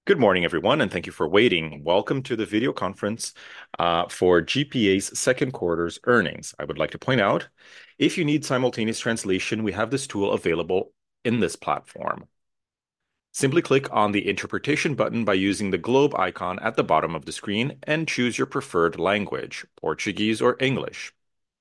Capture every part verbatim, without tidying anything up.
Good morning, everyone, and thank you for waiting. Welcome to the video conference uh, for G P A's second quarter's earnings. I would like to point out, if you need simultaneous translation, we have this tool available in this platform. Simply click on the interpretation button by using the globe icon at the bottom of the screen and choose your preferred language, Portuguese or English.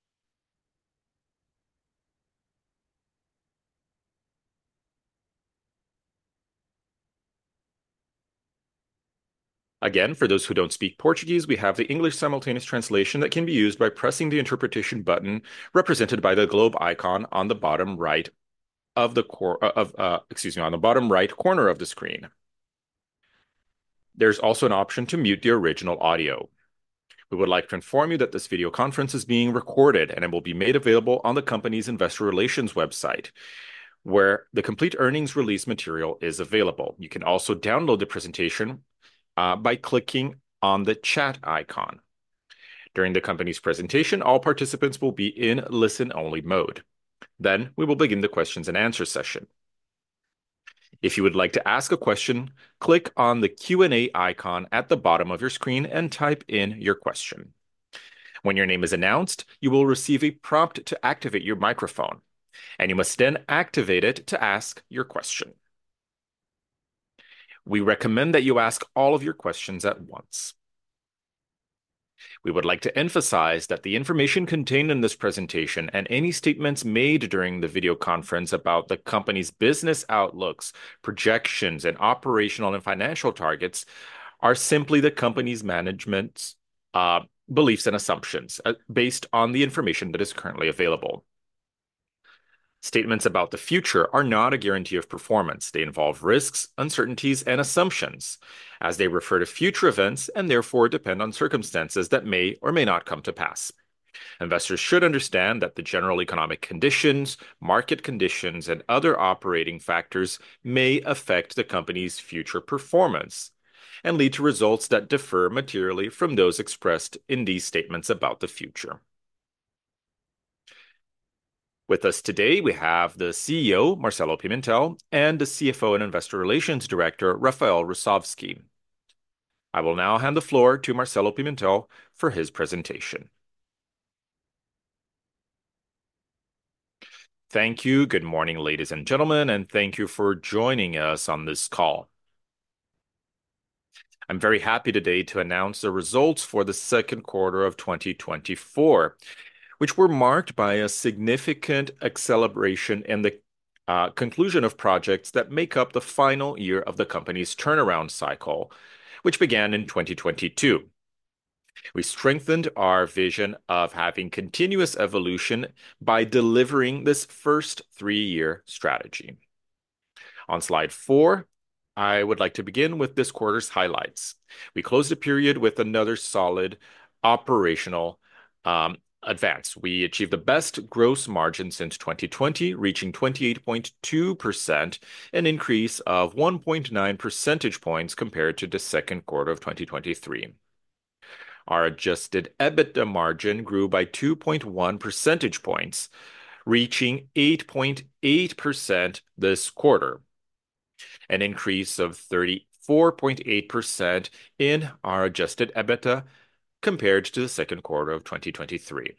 Again, for those who don't speak Portuguese, we have the English simultaneous translation that can be used by pressing the interpretation button represented by the globe icon on the bottom right of the core of uh, excuse me on the bottom right corner of the screen. There's also an option to mute the original audio. We would like to inform you that this video conference is being recorded and it will be made available on the company's investor relations website, where the complete earnings release material is available. You can also download the presentation uh, by clicking on the chat icon. During the company's presentation, all participants will be in listen-only mode. Then we will begin the questions and answer session. If you would like to ask a question, click on the Q and A icon at the bottom of your screen and type in your question. When your name is announced, you will receive a prompt to activate your microphone, and you must then activate it to ask your question. We recommend that you ask all of your questions at once. We would like to emphasize that the information contained in this presentation and any statements made during the video conference about the company's business outlooks, projections, and operational and financial targets are simply the company's management's uh, beliefs and assumptions uh, based on the information that is currently available. Statements about the future are not a guarantee of performance. They involve risks, uncertainties, and assumptions, as they refer to future events and therefore depend on circumstances that may or may not come to pass. Investors should understand that the general economic conditions, market conditions, and other operating factors may affect the company's future performance and lead to results that differ materially from those expressed in these statements about the future. With us today, we have the C E O, Marcelo Pimentel, and the C F O and Investor Relations Director, Rafael Russowsky. I will now hand the floor to Marcelo Pimentel for his presentation. Thank you. Good morning, ladies and gentlemen, and thank you for joining us on this call. I'm very happy today to announce the results for the second quarter of twenty twenty-four, which were marked by a significant acceleration in the uh, conclusion of projects that make up the final year of the company's turnaround cycle, which began in twenty twenty-two. We strengthened our vision of having continuous evolution by delivering this first three-year strategy. On slide four, I would like to begin with this quarter's highlights. We closed the period with another solid operational um, advance. We achieved the best gross margin since twenty twenty, reaching twenty-eight point two percent, an increase of one point nine percentage points compared to the second quarter of twenty twenty-three. Our adjusted EBITDA margin grew by two point one percentage points, reaching eight point eight percent this quarter, an increase of thirty-four point eight percent in our adjusted EBITDA compared to the second quarter of twenty twenty-three.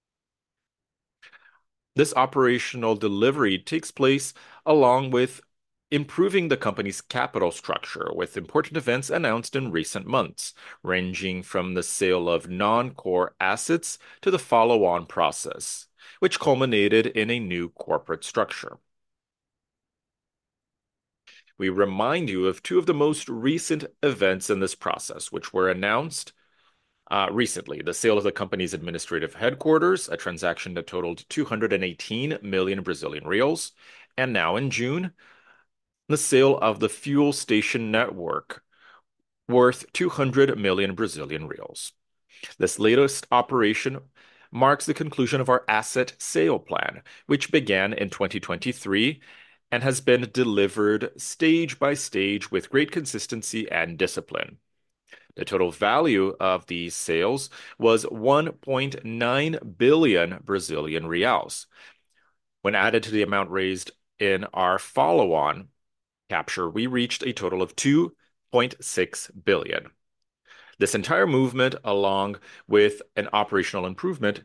This operational delivery takes place along with improving the company's capital structure, with important events announced in recent months, ranging from the sale of non-core assets to the follow-on process, which culminated in a new corporate structure. We remind you of two of the most recent events in this process, which were announced Uh, recently, the sale of the company's administrative headquarters, a transaction that totaled two hundred eighteen million Brazilian reals, and now in June, the sale of the fuel station network, worth two hundred million Brazilian reals. This latest operation marks the conclusion of our asset sale plan, which began in twenty twenty-three and has been delivered stage by stage with great consistency and discipline. The total value of these sales was one point nine billion Brazilian reals. When added to the amount raised in our follow-on capture, we reached a total of two point six billion. This entire movement, along with an operational improvement,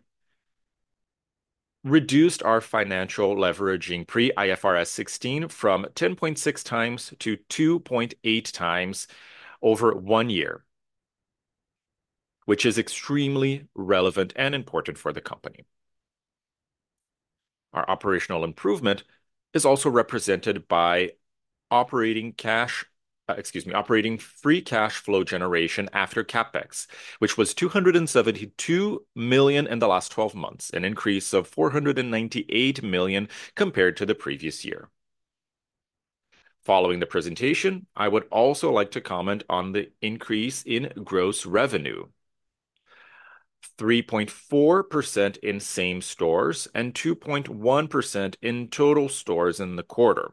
reduced our financial leveraging pre-I F R S sixteen from ten point six times to two point eight times over one year, which is extremely relevant and important for the company. Our operational improvement is also represented by operating cash, uh, excuse me, operating free cash flow generation after CapEx, which was two hundred seventy-two million in the last twelve months, an increase of four hundred ninety-eight million compared to the previous year. Following the presentation, I would also like to comment on the increase in gross revenue. three point four percent in same stores and two point one percent in total stores in the quarter,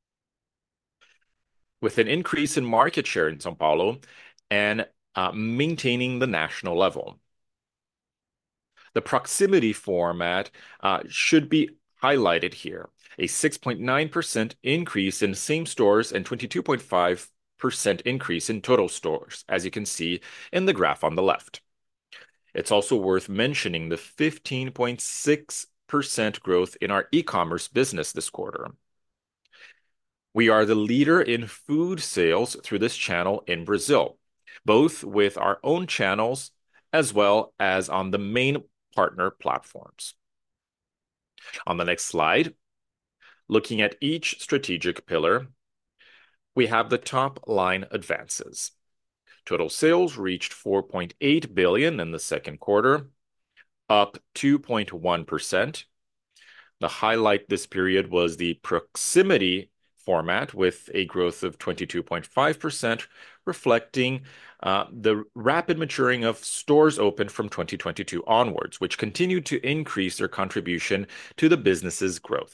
with an increase in market share in São Paulo and uh, maintaining the national level. The proximity format uh, should be highlighted here, a six point nine percent increase in same stores and twenty-two point five percent increase in total stores, as you can see in the graph on the left. It's also worth mentioning the fifteen point six percent growth in our e-commerce business this quarter. We are the leader in food sales through this channel in Brazil, both with our own channels as well as on the main partner platforms. On the next slide, looking at each strategic pillar, we have the top line advances. Total sales reached four point eight billion in the second quarter, up two point one percent. The highlight this period was the proximity format with a growth of twenty-two point five percent, reflecting uh, the rapid maturing of stores opened from twenty twenty-two onwards, which continued to increase their contribution to the business's growth.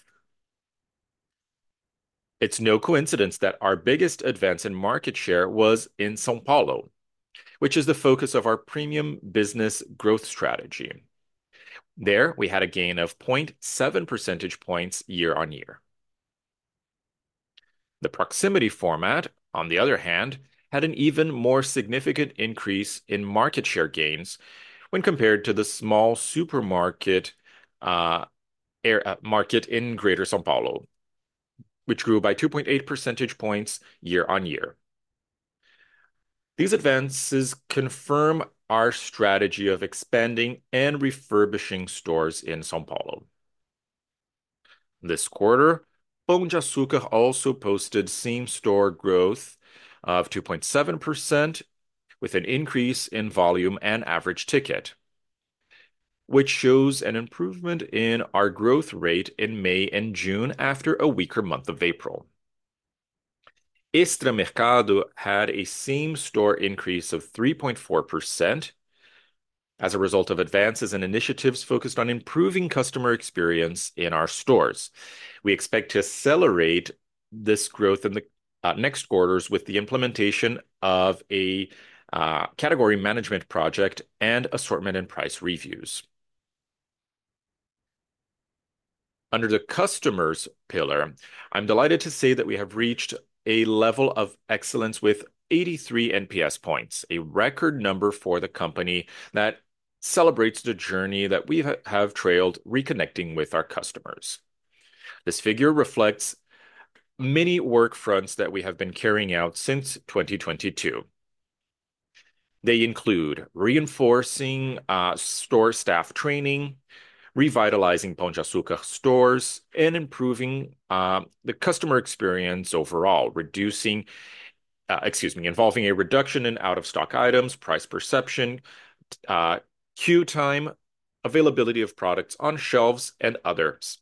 It's no coincidence that our biggest advance in market share was in São Paulo, which is the focus of our premium business growth strategy. There, we had a gain of zero point seven percentage points year on year. The proximity format, on the other hand, had an even more significant increase in market share gains when compared to the small supermarket uh, air, uh, market in Greater São Paulo, which grew by two point eight percentage points year on year. These advances confirm our strategy of expanding and refurbishing stores in São Paulo. This quarter, Pão de Açúcar also posted same-store growth of two point seven percent, with an increase in volume and average ticket, which shows an improvement in our growth rate in May and June after a weaker month of April. Extra Mercado had a same-store increase of three point four percent as a result of advances and initiatives focused on improving customer experience in our stores. We expect to accelerate this growth in the uh, next quarters with the implementation of a uh, category management project and assortment and price reviews. Under the customers pillar, I'm delighted to say that we have reached a level of excellence with eighty-three N P S points, a record number for the company that celebrates the journey that we have trailed reconnecting with our customers. This figure reflects many work fronts that we have been carrying out since twenty twenty-two. They include reinforcing uh, store staff training, revitalizing Pão de Açúcar stores, and improving uh, the customer experience overall, reducing, uh, excuse me, involving a reduction in out-of-stock items, price perception, uh, queue time, availability of products on shelves, and others.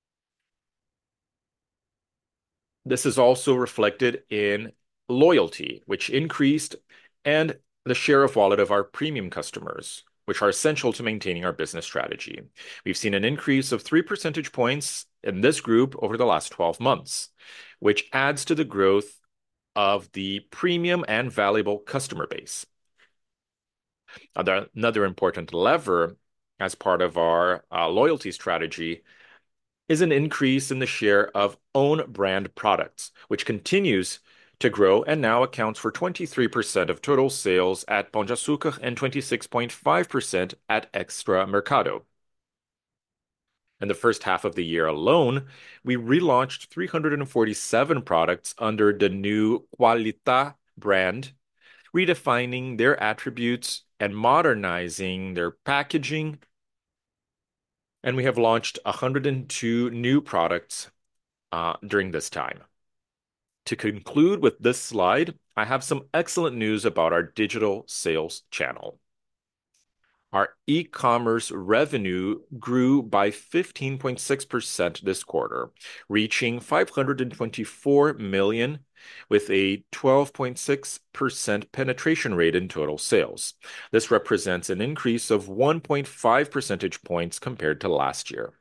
This is also reflected in loyalty, which increased, and the share of wallet of our premium customers, which are essential to maintaining our business strategy. We've seen an increase of three percentage points in this group over the last twelve months, which adds to the growth of the premium and valuable customer base. Another, another important lever as part of our uh, loyalty strategy is an increase in the share of own brand products, which continues to grow and now accounts for twenty-three percent of total sales at Pão de Açúcar and twenty-six point five percent at Extra Mercado. In the first half of the year alone, we relaunched three hundred forty-seven products under the new Qualitá brand, redefining their attributes and modernizing their packaging. And we have launched one hundred two new products uh, during this time. To conclude with this slide, I have some excellent news about our digital sales channel. Our e-commerce revenue grew by fifteen point six percent this quarter, reaching five hundred twenty-four million, with a twelve point six percent penetration rate in total sales. This represents an increase of one point five percentage points compared to last year.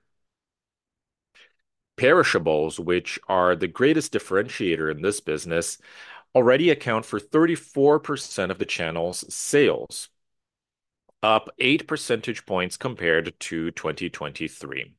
Perishables, which are the greatest differentiator in this business, already account for thirty-four percent of the channel's sales, up eight percentage points compared to twenty twenty-three.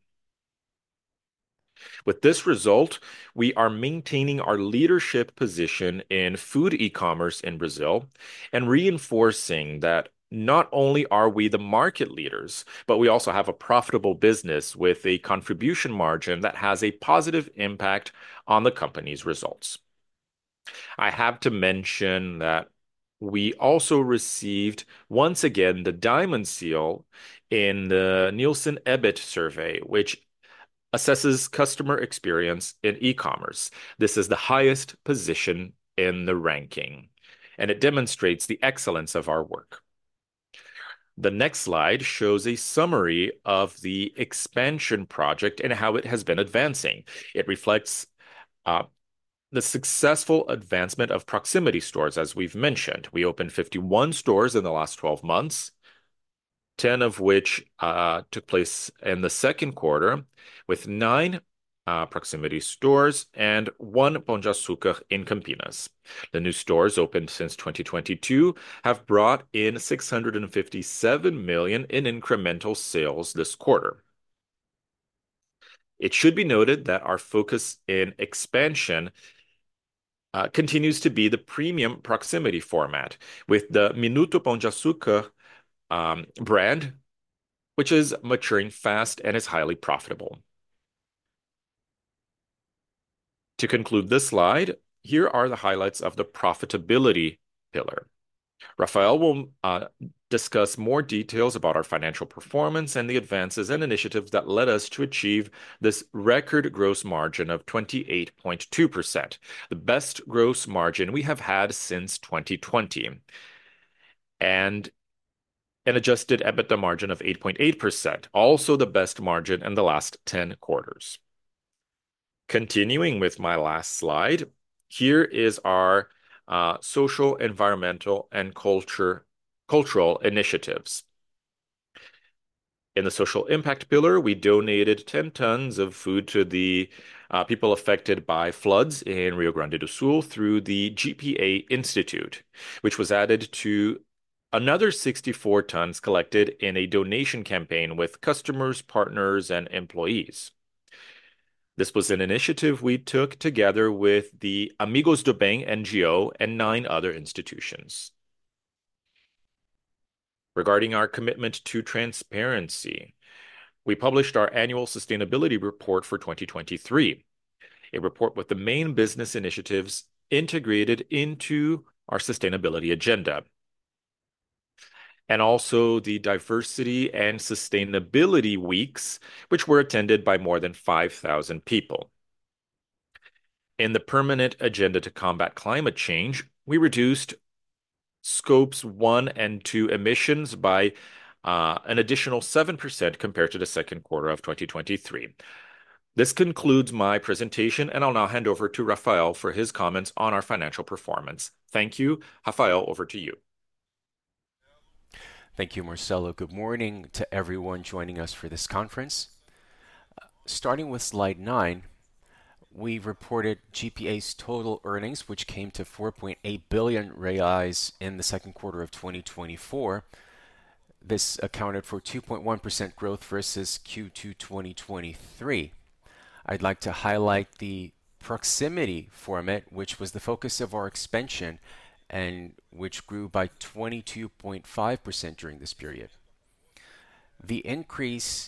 With this result, we are maintaining our leadership position in food e-commerce in Brazil and reinforcing that not only are we the market leaders, but we also have a profitable business with a contribution margin that has a positive impact on the company's results. I have to mention that we also received, once again, the Diamond Seal in the Nielsen E B I T survey, which assesses customer experience in e-commerce. This is the highest position in the ranking, and it demonstrates the excellence of our work. The next slide shows a summary of the expansion project and how it has been advancing. It reflects uh, the successful advancement of proximity stores, as we've mentioned. We opened fifty-one stores in the last twelve months, ten of which uh, took place in the second quarter, with nine uh, proximity stores and one Pão de Açúcar in Campinas. The new stores opened since twenty twenty-two have brought in six hundred fifty-seven million in incremental sales this quarter. It should be noted that our focus in expansion uh, continues to be the premium proximity format, with the Minuto Pão de Açúcar um, brand, which is maturing fast and is highly profitable. To conclude this slide, here are the highlights of the profitability pillar. Rafael will uh, discuss more details about our financial performance and the advances and initiatives that led us to achieve this record gross margin of twenty-eight point two percent, the best gross margin we have had since twenty twenty, and an adjusted EBITDA margin of eight point eight percent, also the best margin in the last ten quarters. Continuing with my last slide, here is our uh, social, environmental, and culture, cultural initiatives. In the social impact pillar, we donated ten tons of food to the uh, people affected by floods in Rio Grande do Sul through the G P A Institute, which was added to another sixty-four tons collected in a donation campaign with customers, partners, and employees. This was an initiative we took together with the Amigos do Bem N G O and nine other institutions. Regarding our commitment to transparency, we published our annual sustainability report for twenty twenty-three, a report with the main business initiatives integrated into our sustainability agenda, and also the diversity and sustainability weeks, which were attended by more than five thousand people. In the permanent agenda to combat climate change, we reduced scopes one and two emissions by uh, an additional seven percent compared to the second quarter of twenty twenty-three. This concludes my presentation, and I'll now hand over to Rafael for his comments on our financial performance. Thank you. Rafael, over to you. Thank you, Marcelo. Good morning to everyone joining us for this conference. Uh, starting with slide nine, we reported G P A's total earnings, which came to four point eight billion reais in the second quarter of twenty twenty-four. This accounted for two point one percent growth versus Q two twenty twenty-three. I'd like to highlight the proximity format, which was the focus of our expansion and which grew by twenty-two point five percent during this period. The increase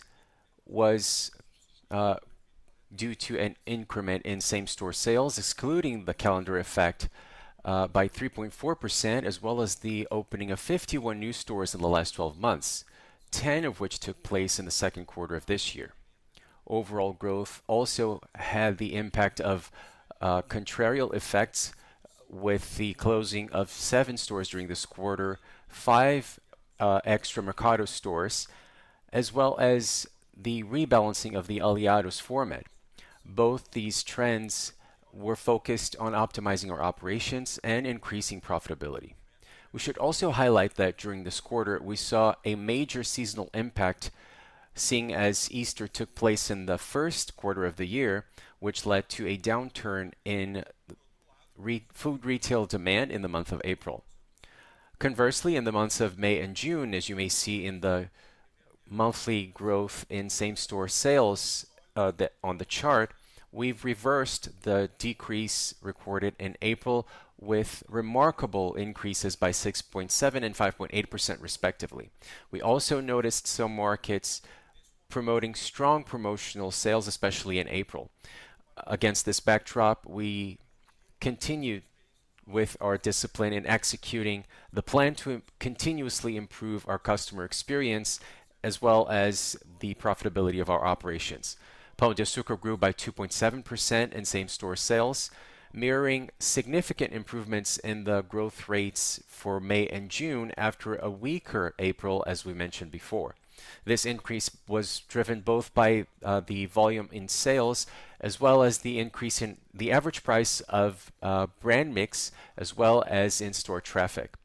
was uh, due to an increment in same-store sales, excluding the calendar effect, uh, by three point four percent, as well as the opening of fifty-one new stores in the last twelve months, ten of which took place in the second quarter of this year. Overall growth also had the impact of uh, contrarial effects with the closing of seven stores during this quarter, five uh, extra Mercado stores, as well as the rebalancing of the Aliados format. Both these trends were focused on optimizing our operations and increasing profitability. We should also highlight that during this quarter, we saw a major seasonal impact, seeing as Easter took place in the first quarter of the year, which led to a downturn in re- food retail demand in the month of April. Conversely, in the months of May and June, as you may see in the monthly growth in same-store sales uh, that on the chart, we've reversed the decrease recorded in April with remarkable increases by six point seven and five point eight percent respectively. We also noticed some markets promoting strong promotional sales, especially in April. Against this backdrop, we continued with our discipline in executing the plan to continuously improve our customer experience as well as the profitability of our operations. Pão de Açúcar grew by two point seven percent in same-store sales, mirroring significant improvements in the growth rates for May and June after a weaker April, as we mentioned before. This increase was driven both by uh, the volume in sales as well as the increase in the average price of uh, brand mix as well as in-store traffic.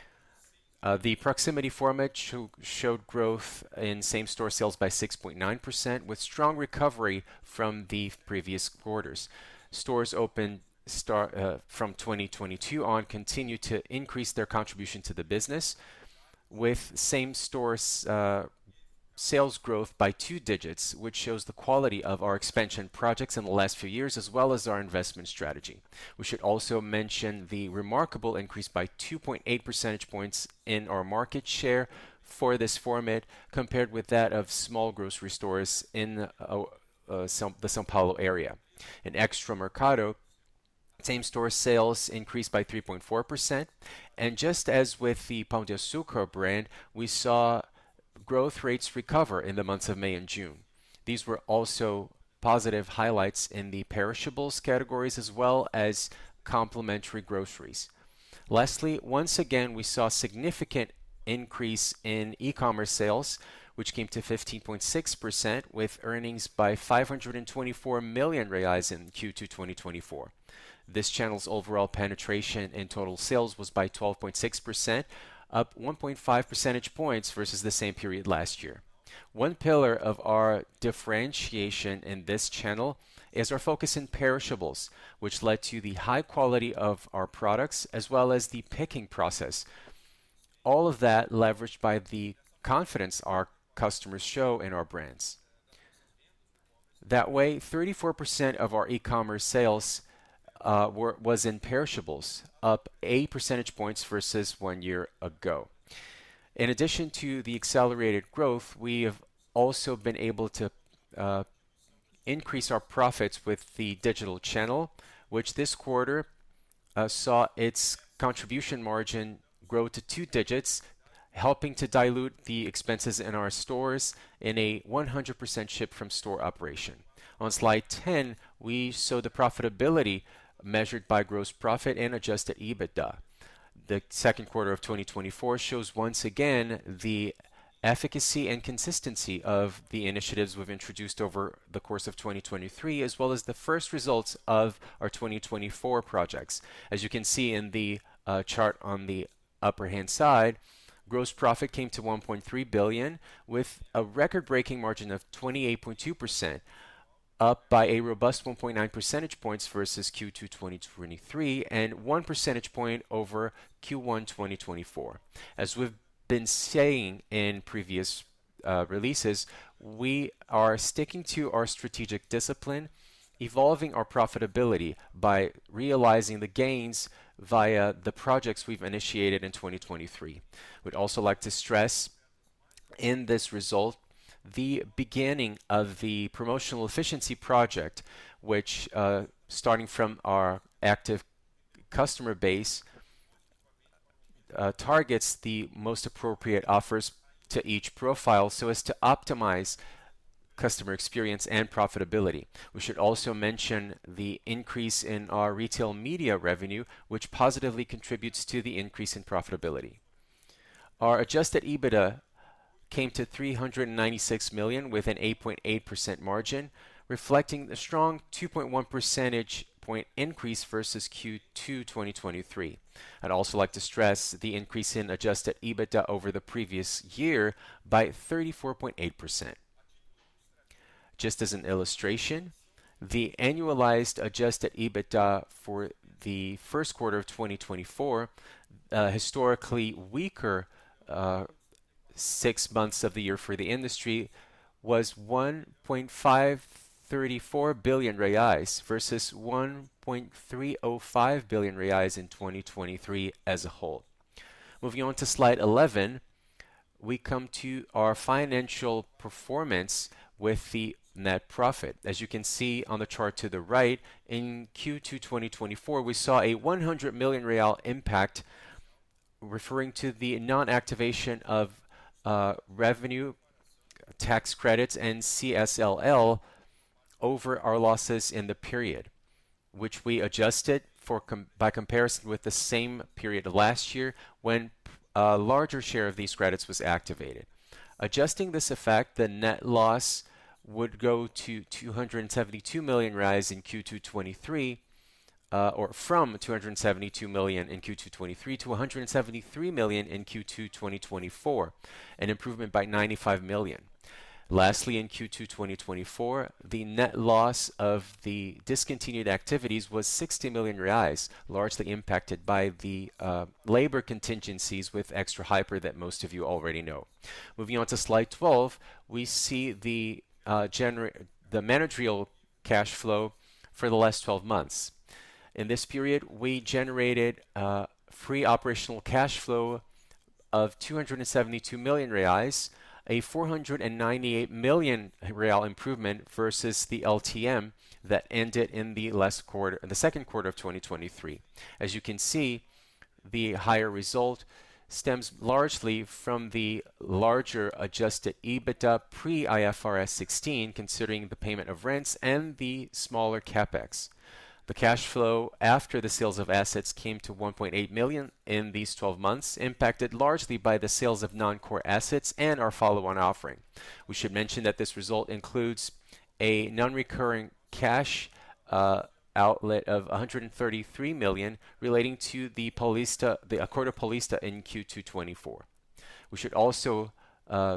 Uh, the proximity format sh- showed growth in same-store sales by six point nine percent with strong recovery from the previous quarters. Stores opened start, uh, from twenty twenty-two on continue to increase their contribution to the business with same-store uh, sales growth by two digits, which shows the quality of our expansion projects in the last few years, as well as our investment strategy. We should also mention the remarkable increase by two point eight percentage points in our market share for this format compared with that of small grocery stores in uh, uh, some, the São Paulo area. In Extra Mercado, same-store sales increased by three point four percent, and just as with the Pão de Açúcar brand, we saw growth rates recover in the months of May and June. These were also positive highlights in the perishables categories as well as complementary groceries. Lastly, once again, we saw significant increase in e-commerce sales, which came to fifteen point six percent with earnings by five hundred twenty-four million reais in Q two twenty twenty-four. This channel's overall penetration in total sales was by twelve point six percent, up one point five percentage points versus the same period last year. One pillar of our differentiation in this channel is our focus in perishables, which led to the high quality of our products as well as the picking process. All of that leveraged by the confidence our customers show in our brands. That way, thirty-four percent of our e-commerce sales Uh, were, was in perishables, up eight percentage points versus one year ago. In addition to the accelerated growth, we have also been able to uh, increase our profits with the digital channel, which this quarter uh, saw its contribution margin grow to two digits, helping to dilute the expenses in our stores in a one hundred percent ship from store operation. On slide ten, we show the profitability measured by gross profit and adjusted EBITDA. The second quarter of twenty twenty-four shows once again the efficacy and consistency of the initiatives we've introduced over the course of twenty twenty-three, as well as the first results of our twenty twenty-four projects. As you can see in the uh, chart on the upper hand side, gross profit came to one point three billion dollars with a record-breaking margin of twenty-eight point two percent, up by a robust one point nine percentage points versus Q two twenty twenty-three and one percentage point over Q one twenty twenty-four. As we've been saying in previous uh, releases, we are sticking to our strategic discipline, evolving our profitability by realizing the gains via the projects we've initiated in twenty twenty-three. We'd also like to stress in this result the beginning of the promotional efficiency project, which uh, starting from our active customer base uh, targets the most appropriate offers to each profile so as to optimize customer experience and profitability. We should also mention the increase in our retail media revenue, which positively contributes to the increase in profitability. Our adjusted EBITDA came to three hundred ninety-six million with an eight point eight percent margin, reflecting a strong two point one percentage point increase versus Q two twenty twenty-three. I'd also like to stress the increase in adjusted EBITDA over the previous year by thirty-four point eight percent. Just as an illustration, the annualized adjusted EBITDA for the first quarter of twenty twenty-four, uh, historically weaker uh, six months of the year for the industry, was one point five three four billion reais versus one point three zero five billion reais in twenty twenty-three as a whole. Moving on to slide eleven, we come to our financial performance with the net profit. As you can see on the chart to the right, in Q two twenty twenty-four, we saw a one hundred million real impact referring to the non-activation of uh, revenue tax credits and C S L L over our losses in the period, which we adjusted for com by comparison with the same period last year when a larger share of these credits was activated. Adjusting this effect, the net loss would go to two hundred seventy-two million rise in Q two twenty-three, uh, or from two hundred seventy-two million in Q two twenty-three to one hundred seventy-three million in Q two twenty twenty-four, an improvement by ninety-five million. Lastly, in Q two twenty twenty-four, the net loss of the discontinued activities was sixty million reais, largely impacted by the uh, labor contingencies with Extra Hyper that most of you already know. Moving on to slide twelve, we see the uh, the managerial cash flow for the last twelve months. In this period, we generated uh, free operational cash flow of two hundred seventy-two million reais, a four hundred ninety-eight million real improvement versus the L T M that ended in the last quarter, in the second quarter of twenty twenty-three. As you can see, the higher result stems largely from the larger adjusted EBITDA pre-I F R S sixteen, considering the payment of rents and the smaller capex. The cash flow after the sales of assets came to one point eight million in these twelve months, impacted largely by the sales of non-core assets and our follow-on offering. We should mention that this result includes a non-recurring cash uh, outlet of one hundred thirty-three million relating to the Paulista, the Acordo Paulista in Q two twenty-four. We should also uh,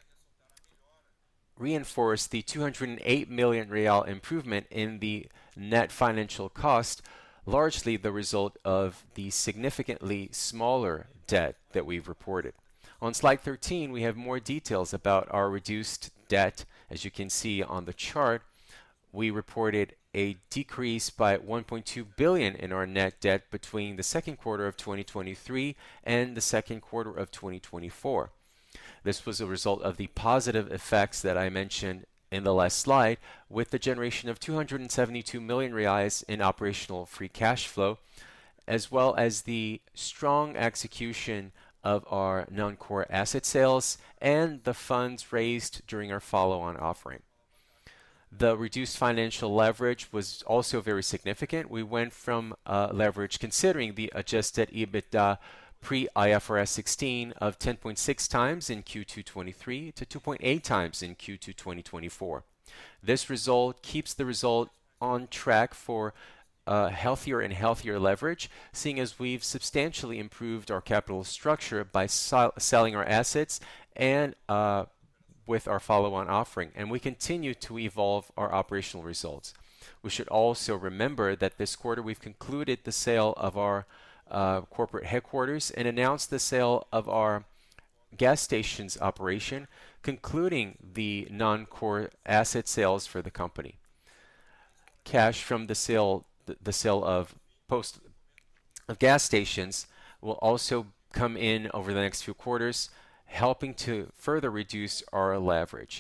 reinforce the two hundred eight million real improvement in the net financial cost, largely the result of the significantly smaller debt that we've reported. On slide thirteen, we have more details about our reduced debt. As you can see on the chart, we reported a decrease by one point two billion in our net debt between the second quarter of twenty twenty-three and the second quarter of twenty twenty-four. This was a result of the positive effects that I mentioned in the last slide, with the generation of two hundred seventy-two million reais in operational free cash flow, as well as the strong execution of our non-core asset sales and the funds raised during our follow-on offering. The reduced financial leverage was also very significant. We went from uh, leverage considering the adjusted EBITDA pre-I F R S sixteen of ten point six times in Q two twenty-three to two point eight times in Q two twenty twenty-four. This result keeps the result on track for uh, healthier and healthier leverage, seeing as we've substantially improved our capital structure by sell selling our assets and uh, with our follow-on offering, and we continue to evolve our operational results. We should also remember that this quarter we've concluded the sale of our Uh, corporate headquarters and announced the sale of our gas stations operation, concluding the non-core asset sales for the company. cash from the sale the, the sale of post of gas stations will also come in over the next few quarters, helping to further reduce our leverage.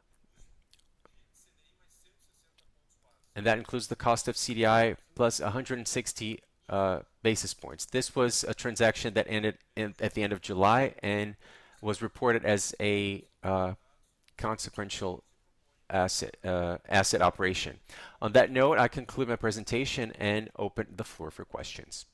And that includes the cost of C D I plus one hundred sixty uh, basis points. This was a transaction that ended in, at the end of July and was reported as a uh, consequential asset uh, asset operation. On that note, I conclude my presentation and open the floor for questions.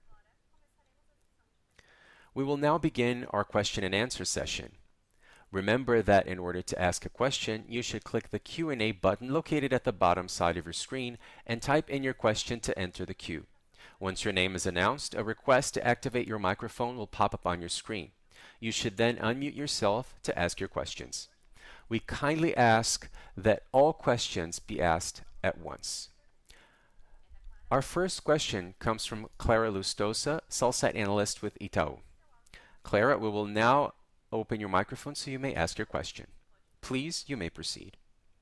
We will now begin our question and answer session. Remember that in order to ask a question, you should click the Q and A button located at the bottom side of your screen and type in your question to enter the queue. Once your name is announced, a request to activate your microphone will pop up on your screen. You should then unmute yourself to ask your questions. We kindly ask that all questions be asked at once. Our first question comes from Clara Lustosa, sell-side analyst with Itaú. Clara, we will now open your microphone so you may ask your question. Please, you may proceed.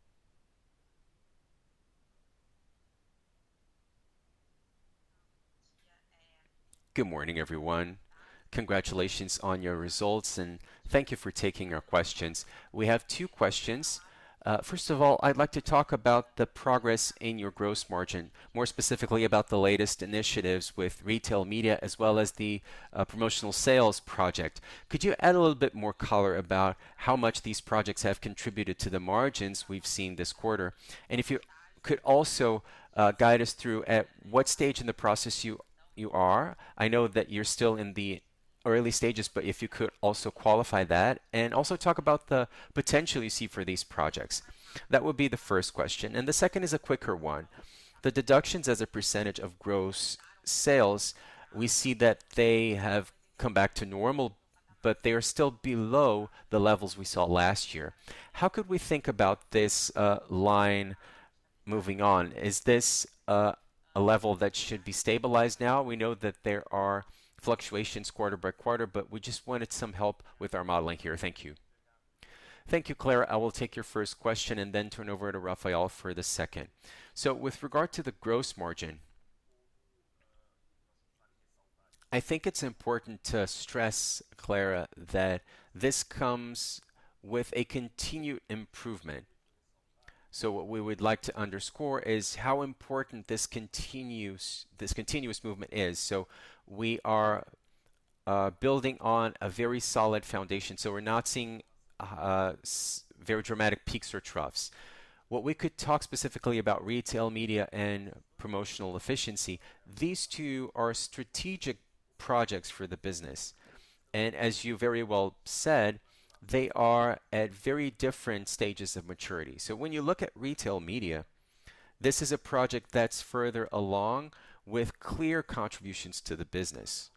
Good morning, everyone. Congratulations on your results, and thank you for taking our questions. We have two questions. Uh, first of all, I'd like to talk about the progress in your gross margin, more specifically about the latest initiatives with retail media as well as the uh, promotional sales project. Could you add a little bit more color about how much these projects have contributed to the margins we've seen this quarter? And if you could also uh, guide us through at what stage in the process you you are. I know that you're still in the early stages, but if you could also qualify that and also talk about the potential you see for these projects. That would be the first question. And the second is a quicker one. The deductions as a percentage of gross sales, we see that they have come back to normal, but they are still below the levels we saw last year. How could we think about this uh, line moving on? Is this uh, a level that should be stabilized now? We know that there are fluctuations quarter by quarter, but we just wanted some help with our modeling here. Thank you. Thank you, Clara. I will take your first question and then turn over to Rafael for the second. So with regard to the gross margin, I think it's important to stress, Clara, that this comes with a continued improvement. So what we would like to underscore is how important this continuous this continuous movement is. So we are uh, building on a very solid foundation. So we're not seeing uh, very dramatic peaks or troughs. What we could talk specifically about retail media and promotional efficiency, these two are strategic projects for the business. And as you very well said, they are at very different stages of maturity. So when you look at retail media, this is a project that's further along with clear contributions to the business.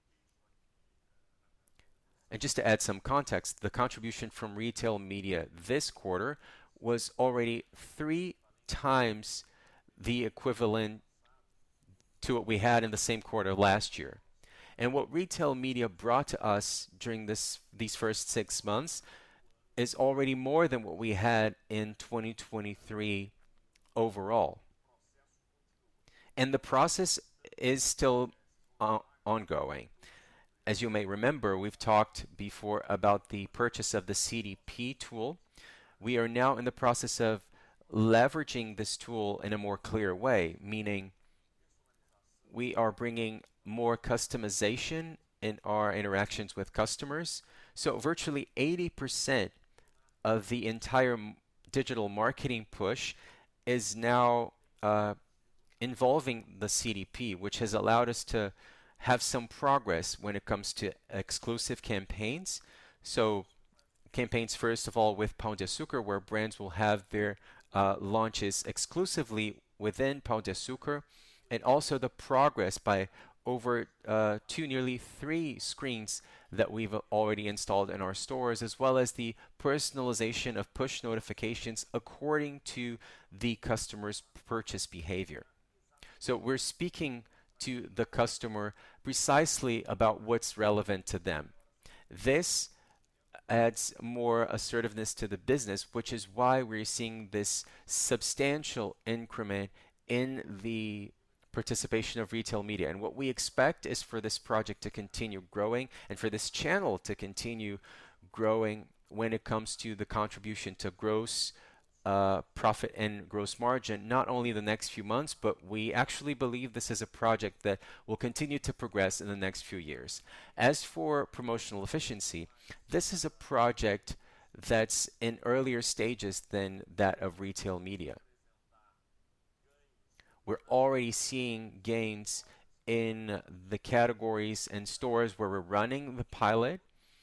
And just to add some context, the contribution from retail media this quarter was already three times the equivalent to what we had in the same quarter last year. And what retail media brought to us during this these first six months is already more than what we had in twenty twenty-three overall. And the process is still uh, ongoing. As you may remember, we've talked before about the purchase of the C D P tool. We are now in the process of leveraging this tool in a more clear way, meaning we are bringing more customization in our interactions with customers. So virtually eighty percent of the entire digital marketing push is now uh, involving the C D P, which has allowed us to have some progress when it comes to exclusive campaigns. So campaigns, first of all, with Pão de Açúcar, where brands will have their uh, launches exclusively within Pão de Açúcar, and also the progress by over uh, two, nearly three screens that we've already installed in our stores, as well as the personalization of push notifications according to the customer's purchase behavior. So we're speaking to the customer precisely about what's relevant to them. This adds more assertiveness to the business, which is why we're seeing this substantial increment in the participation of retail media. And what we expect is for this project to continue growing and for this channel to continue growing when it comes to the contribution to gross uh, profit and gross margin, not only the next few months, but we actually believe this is a project that will continue to progress in the next few years. As for promotional efficiency, this is a project that's in earlier stages than that of retail media. We're already seeing gains in the categories and stores where we're running the pilot.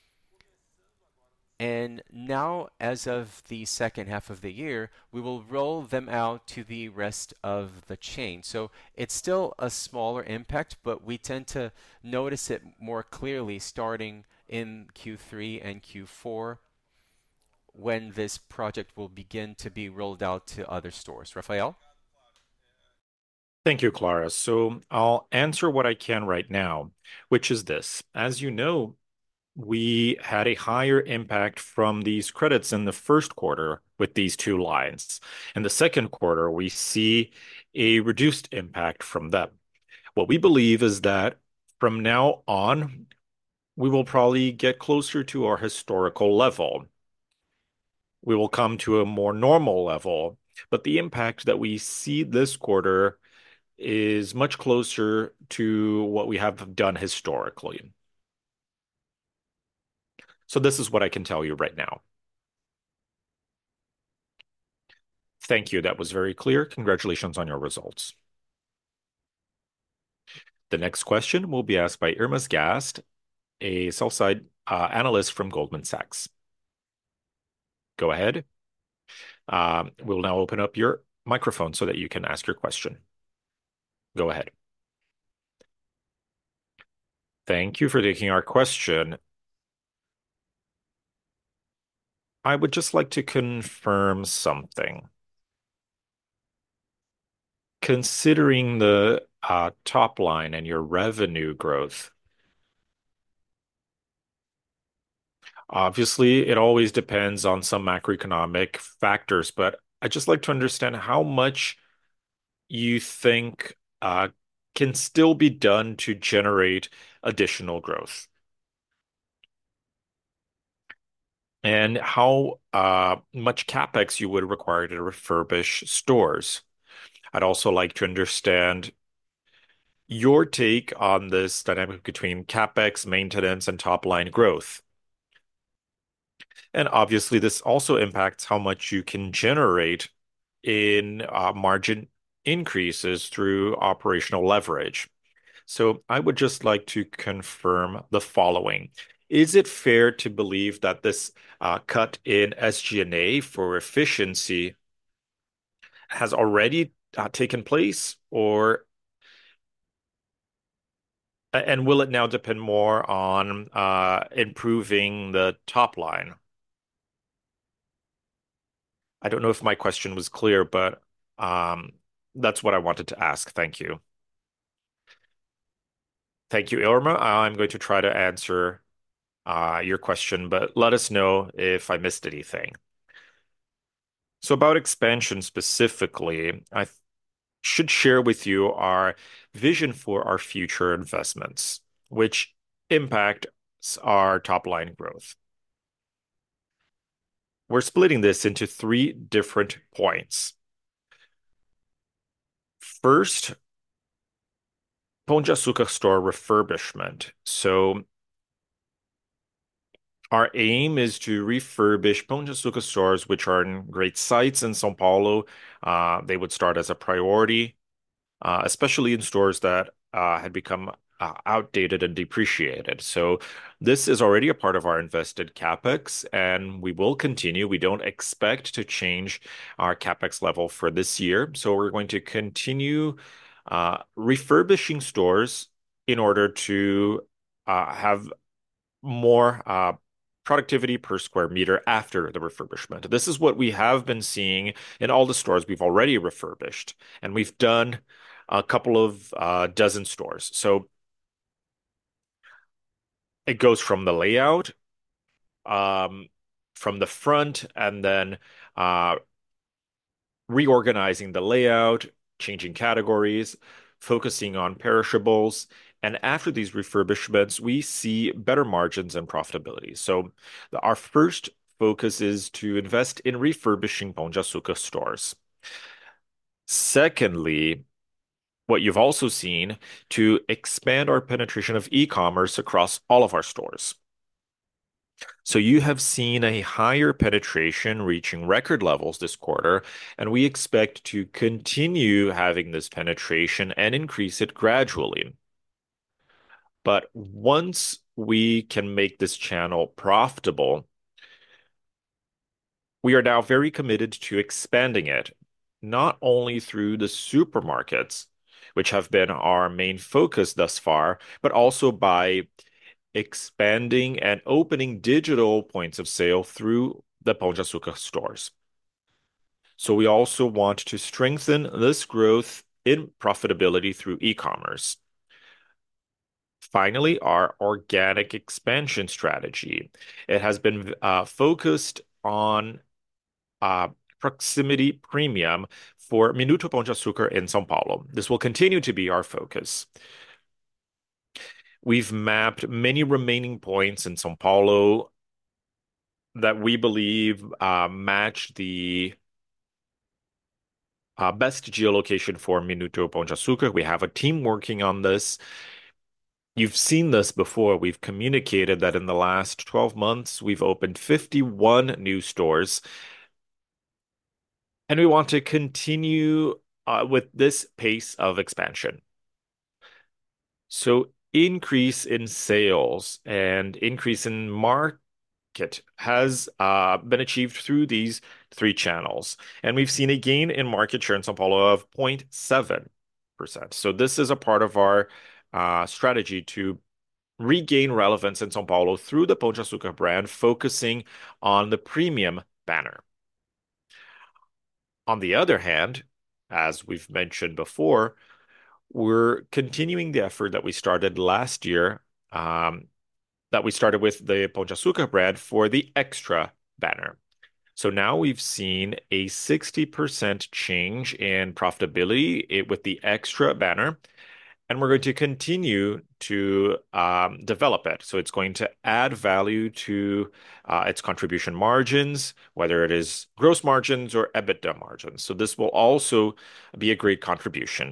And now, as of the second half of the year, we will roll them out to the rest of the chain. So it's still a smaller impact, but we tend to notice it more clearly starting in Q three and Q four when this project will begin to be rolled out to other stores. Rafael? Thank you, Clara. So I'll answer what I can right now, which is this. As you know, we had a higher impact from these credits in the first quarter with these two lines. In the second quarter, we see a reduced impact from them. What we believe is that from now on, we will probably get closer to our historical level. We will come to a more normal level, but the impact that we see this quarter is much closer to what we have done historically. So this is what I can tell you right now. Thank you. That was very clear. Congratulations on your results. The next question will be asked by Irma Sgarz, a sell-side uh, analyst from Goldman Sachs. Go ahead. Um, we'll now open up your microphone so that you can ask your question. Go ahead. Thank you for taking our question. I would just like to confirm something. Considering the uh, top line and your revenue growth, obviously it always depends on some macroeconomic factors, but I'd just like to understand how much you think uh, can still be done to generate additional growth, and how uh, much CapEx you would require to refurbish stores. I'd also like to understand your take on this dynamic between CapEx, maintenance, and top-line growth. And obviously, this also impacts how much you can generate in uh, margin increases through operational leverage. So I would just like to confirm the following. Is it fair to believe that this uh, cut in S G and A for efficiency has already uh, taken place, or and will it now depend more on uh, improving the top line? I don't know if my question was clear, but um, that's what I wanted to ask. Thank you. Thank you, Irma. I'm going to try to answer uh, your question, but let us know if I missed anything. So about expansion specifically, I th- should share with you our vision for our future investments, which impact our top line growth. We're splitting this into three different points. First, Pão de Açúcar store refurbishment. So our aim is to refurbish Pão de Açúcar stores, which are in great sites in São Paulo. Uh, they would start as a priority, uh, especially in stores that uh, had become uh, outdated and depreciated. So this is already a part of our invested CapEx, and we will continue. We don't expect to change our CapEx level for this year. So we're going to continue uh, refurbishing stores in order to uh, have more uh, productivity per square meter after the refurbishment. This is what we have been seeing in all the stores we've already refurbished, and we've done a couple of uh, dozen stores. So it goes from the layout, um, from the front, and then uh, reorganizing the layout, changing categories, focusing on perishables. And after these refurbishments, we see better margins and profitability. So the- our first focus is to invest in refurbishing Pão de Açúcar stores. Secondly, what you've also seen to expand our penetration of e-commerce across all of our stores. So you have seen a higher penetration reaching record levels this quarter, and we expect to continue having this penetration and increase it gradually. But once we can make this channel profitable, we are now very committed to expanding it, not only through the supermarkets, which have been our main focus thus far, but also by expanding and opening digital points of sale through the Pão de Açúcar stores. So we also want to strengthen this growth in profitability through e-commerce. Finally, our organic expansion strategy. It has been uh, focused on uh, proximity premium for Minuto Pão de Açúcar in São Paulo. This will continue to be our focus. We've mapped many remaining points in São Paulo that we believe uh, match the uh, best geolocation for Minuto Pão de Açúcar. We have a team working on this. You've seen this before. We've communicated that in the last twelve months, we've opened fifty-one new stores, and we want to continue uh, with this pace of expansion. So increase in sales and increase in market has uh, been achieved through these three channels. And we've seen a gain in market share in São Paulo of zero point seven percent. So this is a part of our uh, strategy to regain relevance in São Paulo through the Pão de Açúcar brand, focusing on the premium banner. On the other hand, as we've mentioned before, we're continuing the effort that we started last year, um, that we started with the Pão de Açúcar brand for the Extra banner. So now we've seen a sixty percent change in profitability it, with the Extra banner, and we're going to continue to um, develop it. So it's going to add value to uh, its contribution margins, whether it is gross margins or EBITDA margins. So this will also be a great contribution.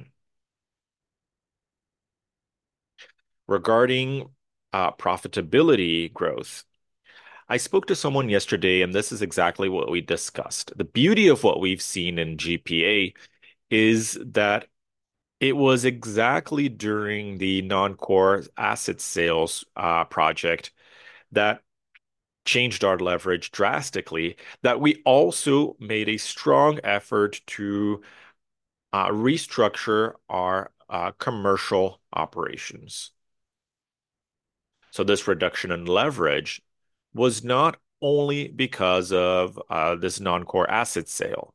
Regarding uh, profitability growth, I spoke to someone yesterday, and this is exactly what we discussed. The beauty of what we've seen in G P A is that it was exactly during the non-core asset sales uh, project that changed our leverage drastically, that we also made a strong effort to uh, restructure our uh, commercial operations. So this reduction in leverage was not only because of uh, this non-core asset sale,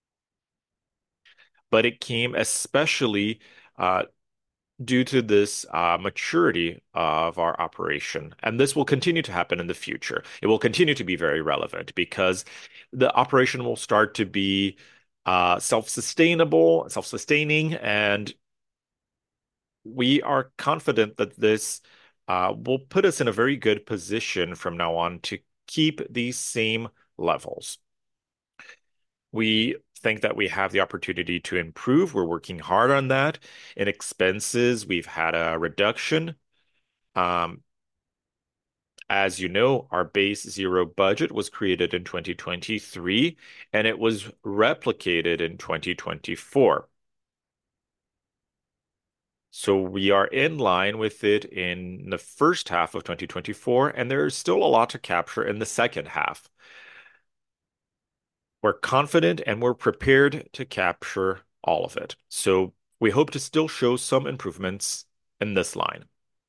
but it came especially uh, due to this uh, maturity of our operation. And this will continue to happen in the future. It will continue to be very relevant because the operation will start to be uh, self-sustainable, self-sustaining, and we are confident that this uh, will put us in a very good position from now on to keep these same levels. We think that we have the opportunity to improve. We're working hard on that. In expenses, we've had a reduction. Um, as you know, our base zero budget was created in twenty twenty-three, and it was replicated in twenty twenty-four. So we are in line with it in the first half of twenty twenty-four, and there's still a lot to capture in the second half. We're confident and we're prepared to capture all of it. So we hope to still show some improvements in this line.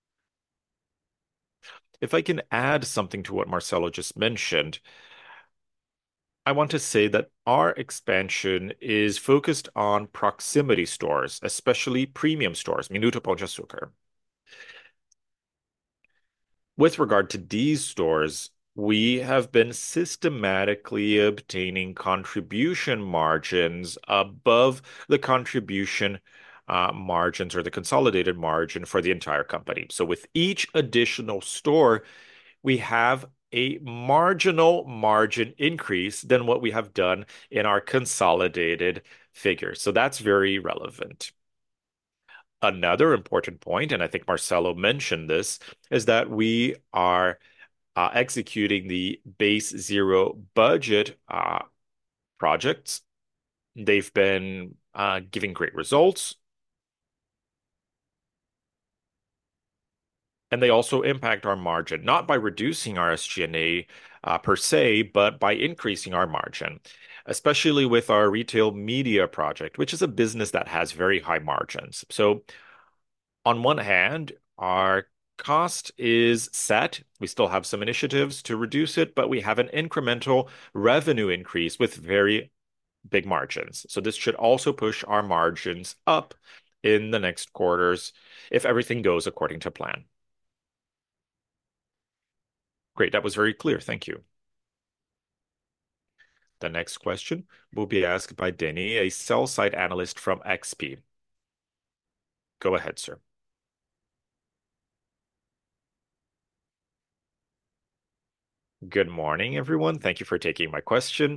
If I can add something to what Marcelo just mentioned, I want to say that our expansion is focused on proximity stores, especially premium stores, Minuto Pão de Açúcar. With regard to these stores, we have been systematically obtaining contribution margins above the contribution uh, margins or the consolidated margin for the entire company. So with each additional store, we have a marginal margin increase than what we have done in our consolidated figures. So that's very relevant. Another important point, and I think Marcelo mentioned this, is that we are uh, executing the base zero budget uh, projects. They've been uh, giving great results, and they also impact our margin, not by reducing our S G and A uh, per se, but by increasing our margin, especially with our retail media project, which is a business that has very high margins. So, on one hand, our cost is set. We still have some initiatives to reduce it, but we have an incremental revenue increase with very big margins. So this should also push our margins up in the next quarters if everything goes according to plan. Great, that was very clear. Thank you. The next question will be asked by Denny, a sell-side analyst from X P. Go ahead, sir. Good morning, everyone. Thank you for taking my question.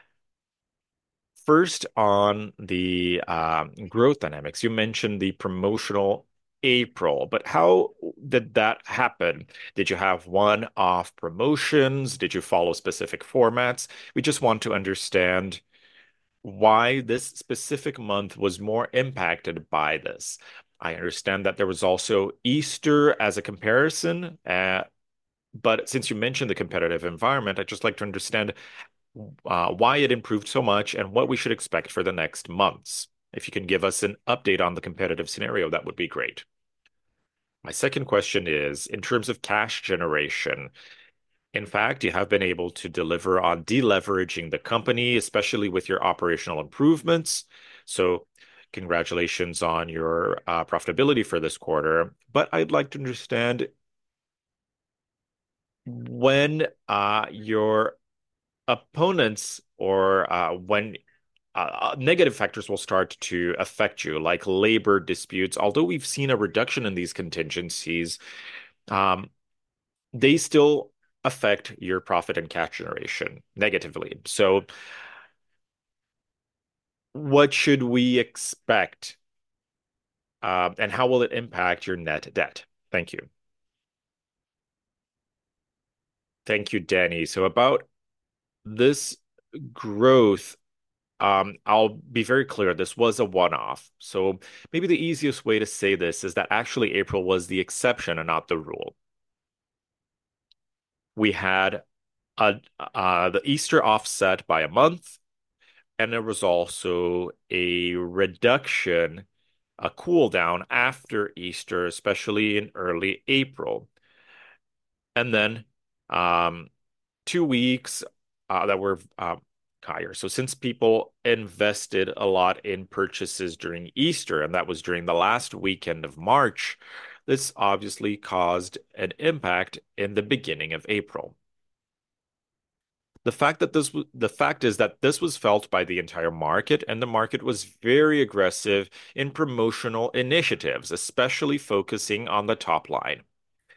First, on the um, growth dynamics, you mentioned the promotional April, but how did that happen? Did you have one-off promotions? Did you follow specific formats? We just want to understand why this specific month was more impacted by this. I understand that there was also Easter as a comparison, uh, but since you mentioned the competitive environment, I'd just like to understand uh, why it improved so much and what we should expect for the next months. If you can give us an update on the competitive scenario, that would be great. My second question is, in terms of cash generation, in fact, you have been able to deliver on deleveraging the company, especially with your operational improvements. So congratulations on your uh, profitability for this quarter. But I'd like to understand when uh, your opponents or uh, when uh, negative factors will start to affect you, like labor disputes. Although we've seen a reduction in these contingencies, um, they still affect your profit and cash generation negatively. So, what should we expect, uh, and how will it impact your net debt? Thank you. Thank you, Danny. So, about this growth, Um, I'll be very clear, this was a one-off. So maybe the easiest way to say this is that actually April was the exception and not the rule. We had a, uh, the Easter offset by a month, and there was also a reduction, a cool down after Easter, especially in early April. And then um, two weeks uh, that were uh, higher. So since people invested a lot in purchases during Easter, and that was during the last weekend of March, this obviously caused an impact in the beginning of April. The fact that this w- the fact is that this was felt by the entire market, and the market was very aggressive in promotional initiatives, especially focusing on the top line.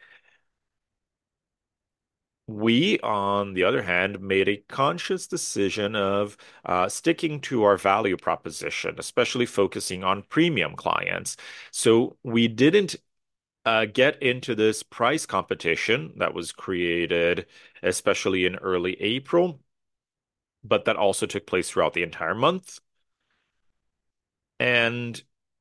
We, on the other hand, made a conscious decision of uh, sticking to our value proposition, especially focusing on premium clients. So we didn't uh, get into this price competition that was created, especially in early April, but that also took place throughout the entire month. And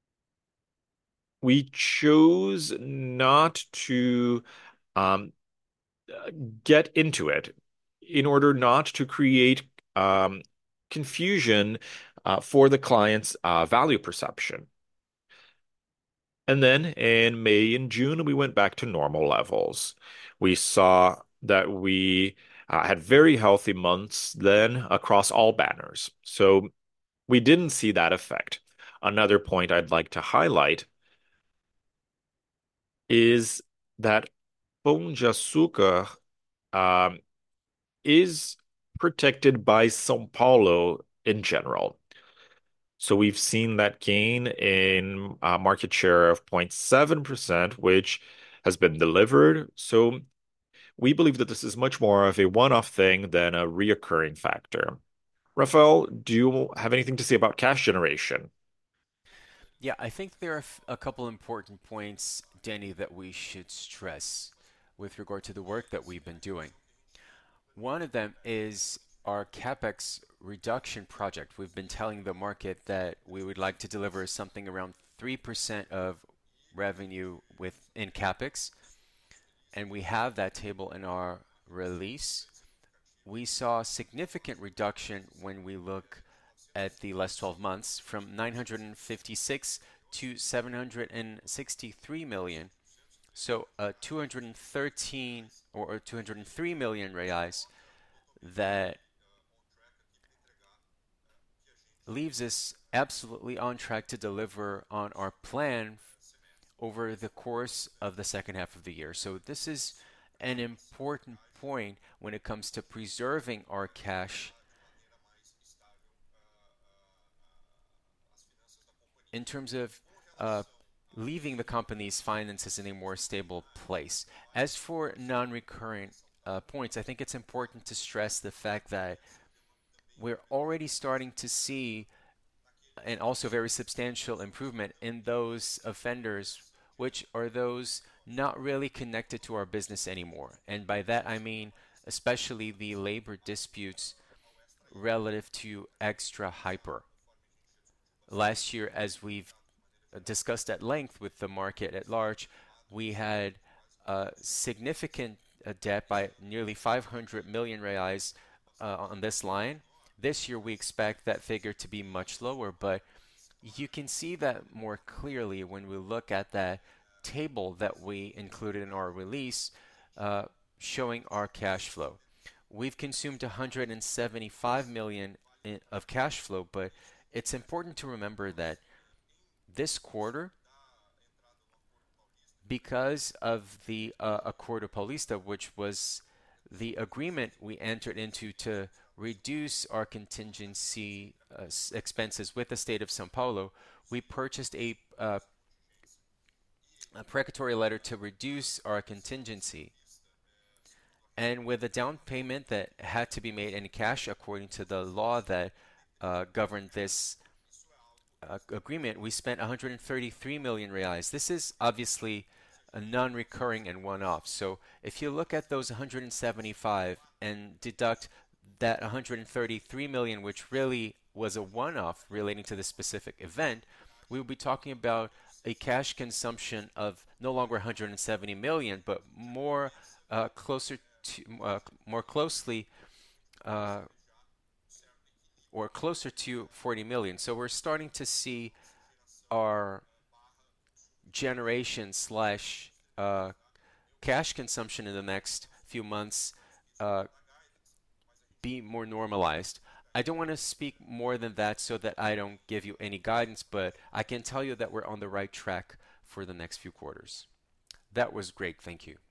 we chose not to um, get into it in order not to create um, confusion uh, for the client's uh, value perception. And then in May and June, we went back to normal levels. We saw that we uh, had very healthy months then across all banners. So we didn't see that effect. Another point I'd like to highlight is that Pão de Açúcar um, is protected by São Paulo in general. So we've seen that gain in uh, market share of zero point seven percent, which has been delivered. So we believe that this is much more of a one-off thing than a reoccurring factor. Rafael, do you have anything to say about cash generation? Yeah, I think there are f- a couple important points, Danny, that we should stress with regard to the work that we've been doing. One of them is our CapEx reduction project. We've been telling the market that we would like to deliver something around three percent of revenue with in CapEx, and we have that table in our release. We saw a significant reduction when we look at the last twelve months from nine hundred fifty-six to seven hundred sixty-three million. So uh, two hundred thirteen or two hundred three million reais that leaves us absolutely on track to deliver on our plan over the course of the second half of the year. So this is an important point when it comes to preserving our cash in terms of uh, leaving the company's finances in a more stable place. As for non-recurrent uh, points, I think it's important to stress the fact that we're already starting to see and also very substantial improvement in those offenders, which are those not really connected to our business anymore. And by that I mean especially the labor disputes relative to extra hyper. Last year, as we've discussed at length with the market at large, we had uh, significant uh, debt by nearly five hundred million reais uh, on this line. This year, we expect that figure to be much lower, but you can see that more clearly when we look at that table that we included in our release uh, showing our cash flow. We've consumed one hundred seventy-five million in, of cash flow, but it's important to remember that this quarter, because of the uh, Acordo Paulista, which was the agreement we entered into to reduce our contingency uh, expenses with the state of São Paulo, we purchased a, uh, a precatory letter to reduce our contingency. And with a down payment that had to be made in cash according to the law that uh, governed this uh, agreement, we spent one hundred thirty-three million reais. This is obviously a non-recurring and one-off. So if you look at those one hundred seventy-five and deduct that one hundred thirty-three million, which really was a one-off relating to this specific event, we will be talking about a cash consumption of no longer one hundred seventy million, but more uh, closer to uh, more closely uh, or closer to forty million. So we're starting to see our generation slash uh, cash consumption in the next few months uh, be more normalized. I don't want to speak more than that so that I don't give you any guidance, but I can tell you that we're on the right track for the next few quarters. That was great. Thank you.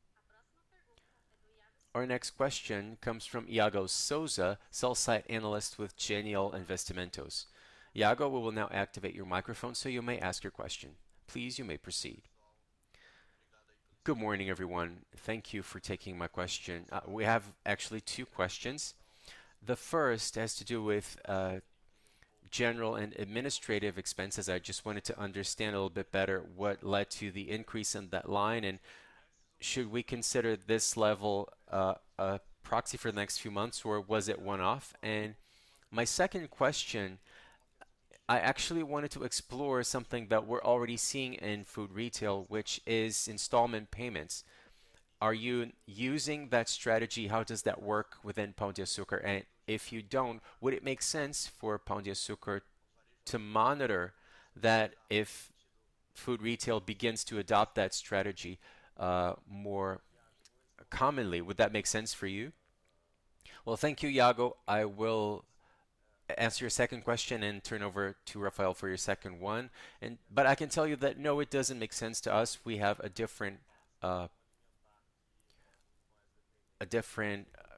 Our next question comes from Iago Souza, sell-side analyst with Genial Investimentos. Iago, we will now activate your microphone so you may ask your question. Please, you may proceed. Good morning, everyone. Thank you for taking my question. Uh, we have actually two questions. The first has to do with uh, general and administrative expenses. I just wanted to understand a little bit better what led to the increase in that line, and should we consider this level uh, a proxy for the next few months, or was it one-off? And my second question, I actually wanted to explore something that we're already seeing in food retail, which is installment payments. Are you using that strategy? How does that work within Pão de Açúcar? And if you don't, would it make sense for Pão de Açúcar to monitor that if food retail begins to adopt that strategy uh, more commonly? Would that make sense for you? Well, thank you, Iago. I will answer your second question and turn over to Rafael for your second one. And but I can tell you that no, it doesn't make sense to us. We have a different uh, a different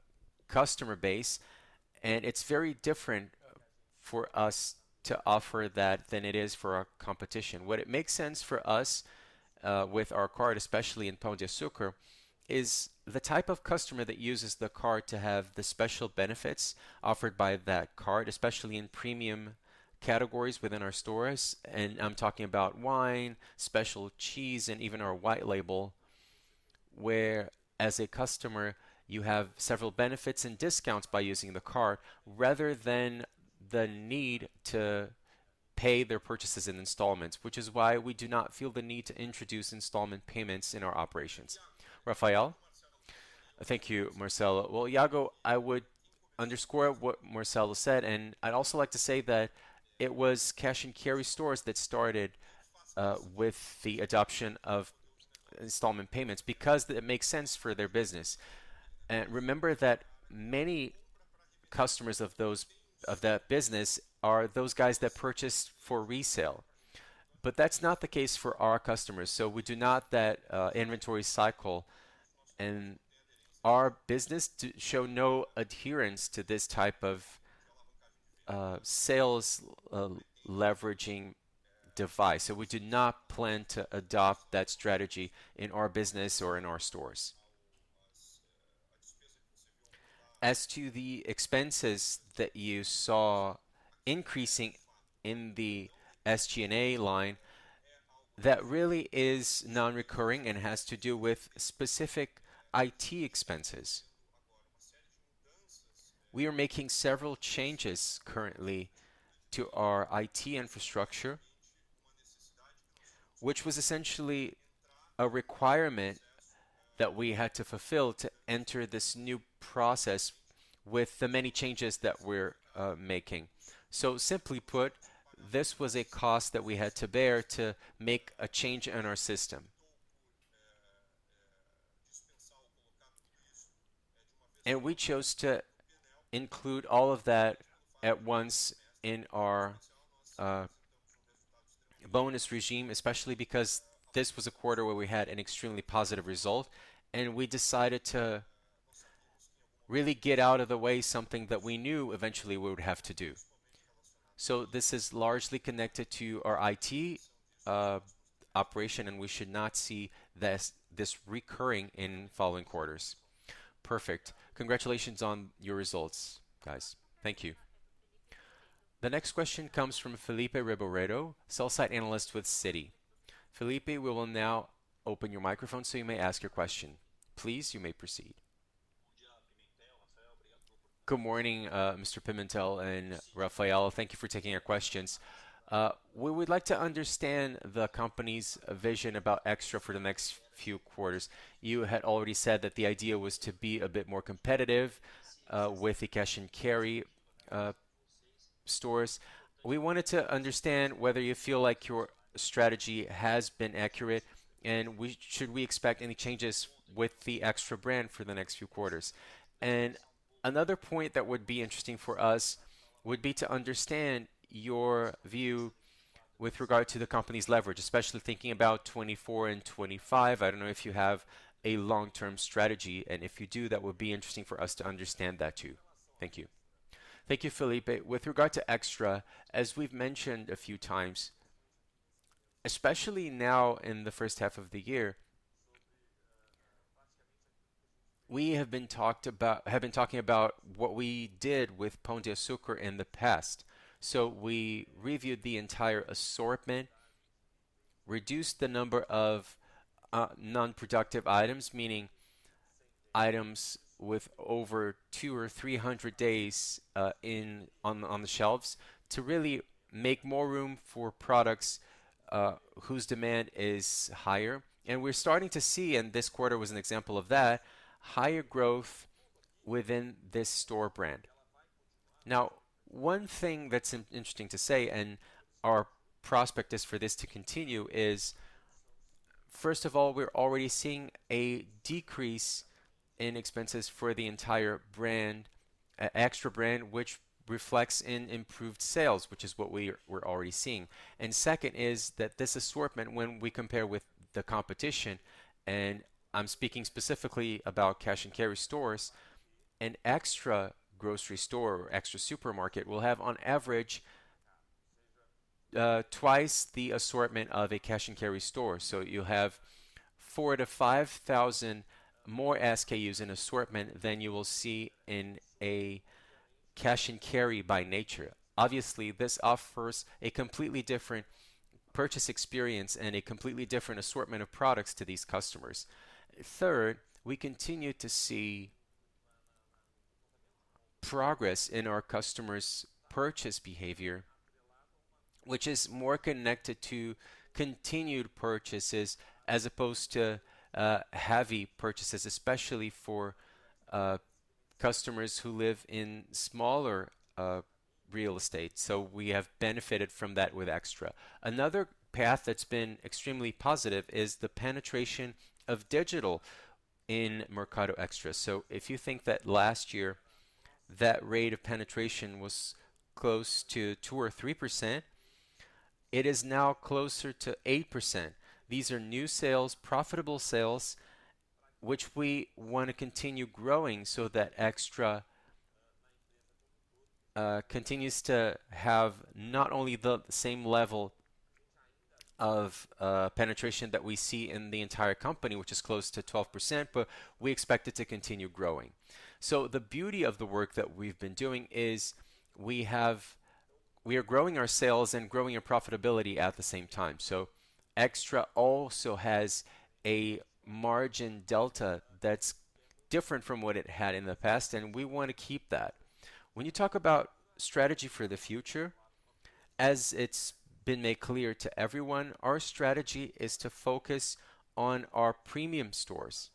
customer base, and it's very different for us to offer that than it is for our competition. What it makes sense for us uh, with our card, especially in Pão de Açúcar, is the type of customer that uses the card to have the special benefits offered by that card, especially in premium categories within our stores. And I'm talking about wine, special cheese, and even our white label, where as a customer you have several benefits and discounts by using the card rather than the need to pay their purchases in installments, which is why we do not feel the need to introduce installment payments in our operations. Rafael? Thank you, Marcelo. Well, Iago, I would underscore what Marcelo said, and I'd also like to say that it was cash and carry stores that started uh, with the adoption of installment payments because it makes sense for their business. And remember that many customers of those of that business are those guys that purchased for resale. But that's not the case for our customers. So we do not that uh, inventory cycle, and our business to show no adherence to this type of uh, sales uh, leveraging device. So we do not plan to adopt that strategy in our business or in our stores. As to the expenses that you saw increasing in the S G and A line, that really is non-recurring and has to do with specific I T expenses. We are making several changes currently to our I T infrastructure, which was essentially a requirement that we had to fulfill to enter this new process with the many changes that we're uh, making. So simply put, this was a cost that we had to bear to make a change in our system. And we chose to include all of that at once in our uh, bonus regime, especially because this was a quarter where we had an extremely positive result, and we decided to really get out of the way something that we knew eventually we would have to do. So this is largely connected to our I T uh, operation, and we should not see this, this recurring in following quarters. Perfect. Congratulations on your results, guys. Thank you. The next question comes from Felipe Reboredo, sell-side analyst with Citi. Felipe, we will now open your microphone so you may ask your question. Please, you may proceed. Good morning, uh, Mister Pimentel and Rafael. Thank you for taking our questions. Uh, we would like to understand the company's vision about Extra for the next few quarters. You had already said that the idea was to be a bit more competitive uh, with the cash and carry uh, stores. We wanted to understand whether you feel like your strategy has been accurate, and we should we expect any changes with the Extra brand for the next few quarters. And another point that would be interesting for us would be to understand your view with regard to the company's leverage, especially thinking about twenty-four and twenty-five. I don't know if you have a long-term strategy, and if you do, that would be interesting for us to understand that too. Thank you. Thank you, Felipe. With regard to Extra, as we've mentioned a few times, especially now in the first half of the year, we have been talked about have been talking about what we did with Pão de Açúcar in the past. So we reviewed the entire assortment, reduced the number of uh, non-productive items, meaning items with over two or three hundred days uh, in on on the shelves, to really make more room for products uh, whose demand is higher. And we're starting to see, and this quarter was an example of that, higher growth within this store brand. Now, one thing that's interesting to say, and our prospect is for this to continue, is first of all, we're already seeing a decrease in expenses for the entire brand, uh, Extra brand, which reflects in improved sales, which is what we are, we're already seeing. And second is that this assortment, when we compare with the competition, and I'm speaking specifically about cash and carry stores, an extra grocery store or extra supermarket will have on average uh, twice the assortment of a cash and carry store. So you'll have four to five thousand more S K Us in assortment than you will see in a cash and carry by nature. Obviously, this offers a completely different purchase experience and a completely different assortment of products to these customers. Third, we continue to see progress in our customers' purchase behavior, which is more connected to continued purchases as opposed to uh, heavy purchases, especially for uh, customers who live in smaller uh, real estate. So we have benefited from that with Extra. Another path that's been extremely positive is the penetration of digital in Mercado Extra. So if you think that last year that rate of penetration was close to two or three percent, it is now closer to eight percent. These are new sales, profitable sales, which we want to continue growing so that Extra uh, continues to have not only the same level of uh, penetration that we see in the entire company, which is close to twelve percent, but we expect it to continue growing. So the beauty of the work that we've been doing is we have we are growing our sales and growing our profitability at the same time. So Extra also has a margin delta that's different from what it had in the past, and we want to keep that. When you talk about strategy for the future, as it's been made clear to everyone, our strategy is to focus on our premium stores.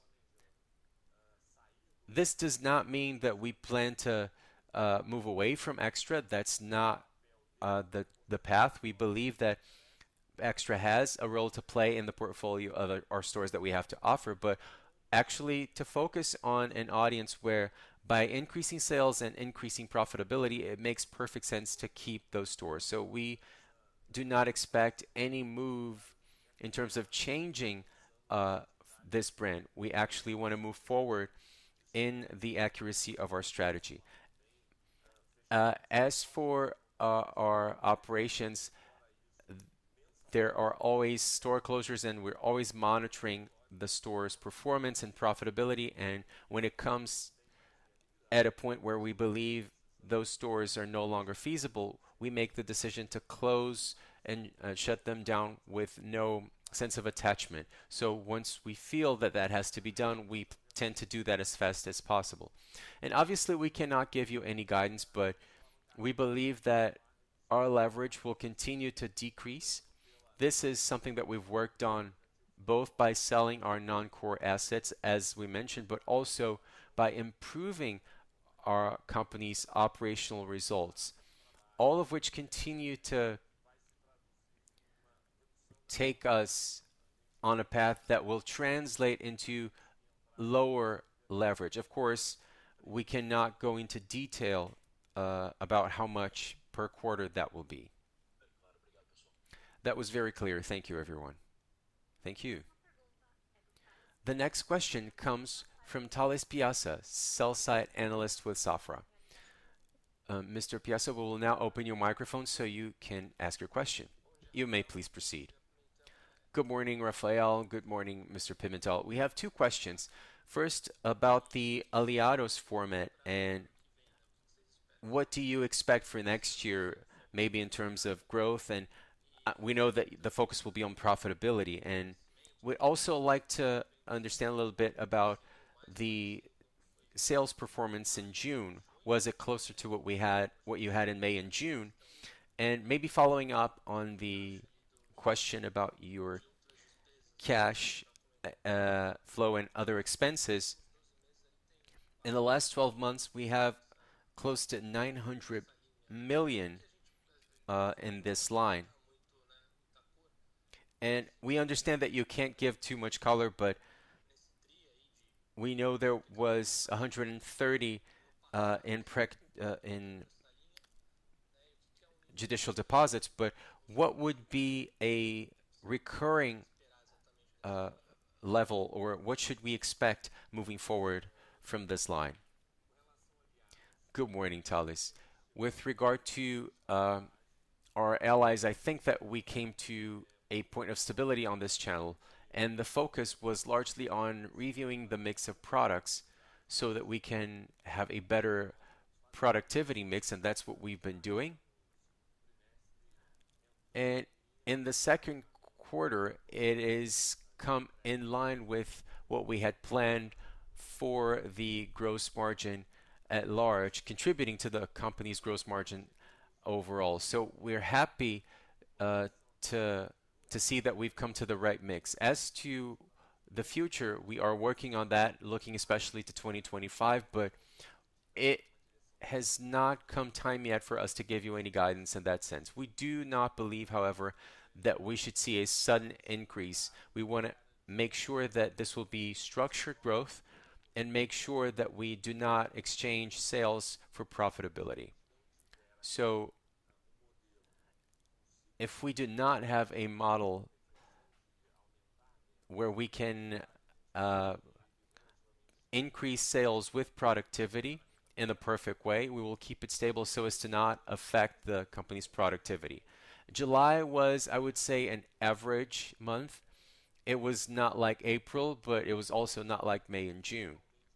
This does not mean that we plan to uh, move away from Extra. That's not uh, the the path. We believe that Extra has a role to play in the portfolio of our stores that we have to offer, but actually to focus on an audience where by increasing sales and increasing profitability, it makes perfect sense to keep those stores. So we do not expect any move in terms of changing uh, this brand. We actually want to move forward in the accuracy of our strategy. Uh, as for uh, our operations, there are always store closures, and we're always monitoring the store's performance and profitability. And when it comes at a point where we believe those stores are no longer feasible, we make the decision to close and uh, shut them down with no sense of attachment. So once we feel that that has to be done, we tend to do that as fast as possible. And obviously, we cannot give you any guidance, but we believe that our leverage will continue to decrease. This is something that we've worked on both by selling our non-core assets, as we mentioned, but also by improving our company's operational results, all of which continue to take us on a path that will translate into lower leverage. Of course, we cannot go into detail uh, about how much per quarter that will be. That was very clear. Thank you, everyone. Thank you. The next question comes from Thales Piazza, sell-side analyst with Safra. Uh, Mister Piazza, we will now open your microphone so you can ask your question. You may please proceed. Good morning, Rafael. Good morning, Mister Pimentel. We have two questions. First, about the Aliados format, and what do you expect for next year, maybe in terms of growth? And uh, we know that the focus will be on profitability, and we'd also like to understand a little bit about the sales performance in June. Was it closer to what we had, what you had in May and June? And maybe following up on the question about your cash uh, flow and other expenses, in the last twelve months, we have close to nine hundred million uh, in this line. And we understand that you can't give too much color, but we know there was one hundred thirty uh, in prec, uh, in judicial deposits, but what would be a recurring uh, level, or what should we expect moving forward from this line? Good morning, Thales. With regard to um, our allies, I think that we came to a point of stability on this channel, and the focus was largely on reviewing the mix of products so that we can have a better productivity mix, and that's what we've been doing. And in the second quarter, it is come in line with what we had planned for the gross margin at large, contributing to the company's gross margin overall. So we're happy uh, to to see that we've come to the right mix. As to the future, we are working on that, looking especially to twenty twenty-five, but it has not come time yet for us to give you any guidance in that sense. We do not believe, however, that we should see a sudden increase. We want to make sure that this will be structured growth and make sure that we do not exchange sales for profitability. So, if we do not have a model where we can uh, increase sales with productivity in the perfect way, we will keep it stable so as to not affect the company's productivity. July was, I would say, an average month. It was not like April, but it was also not like May and June.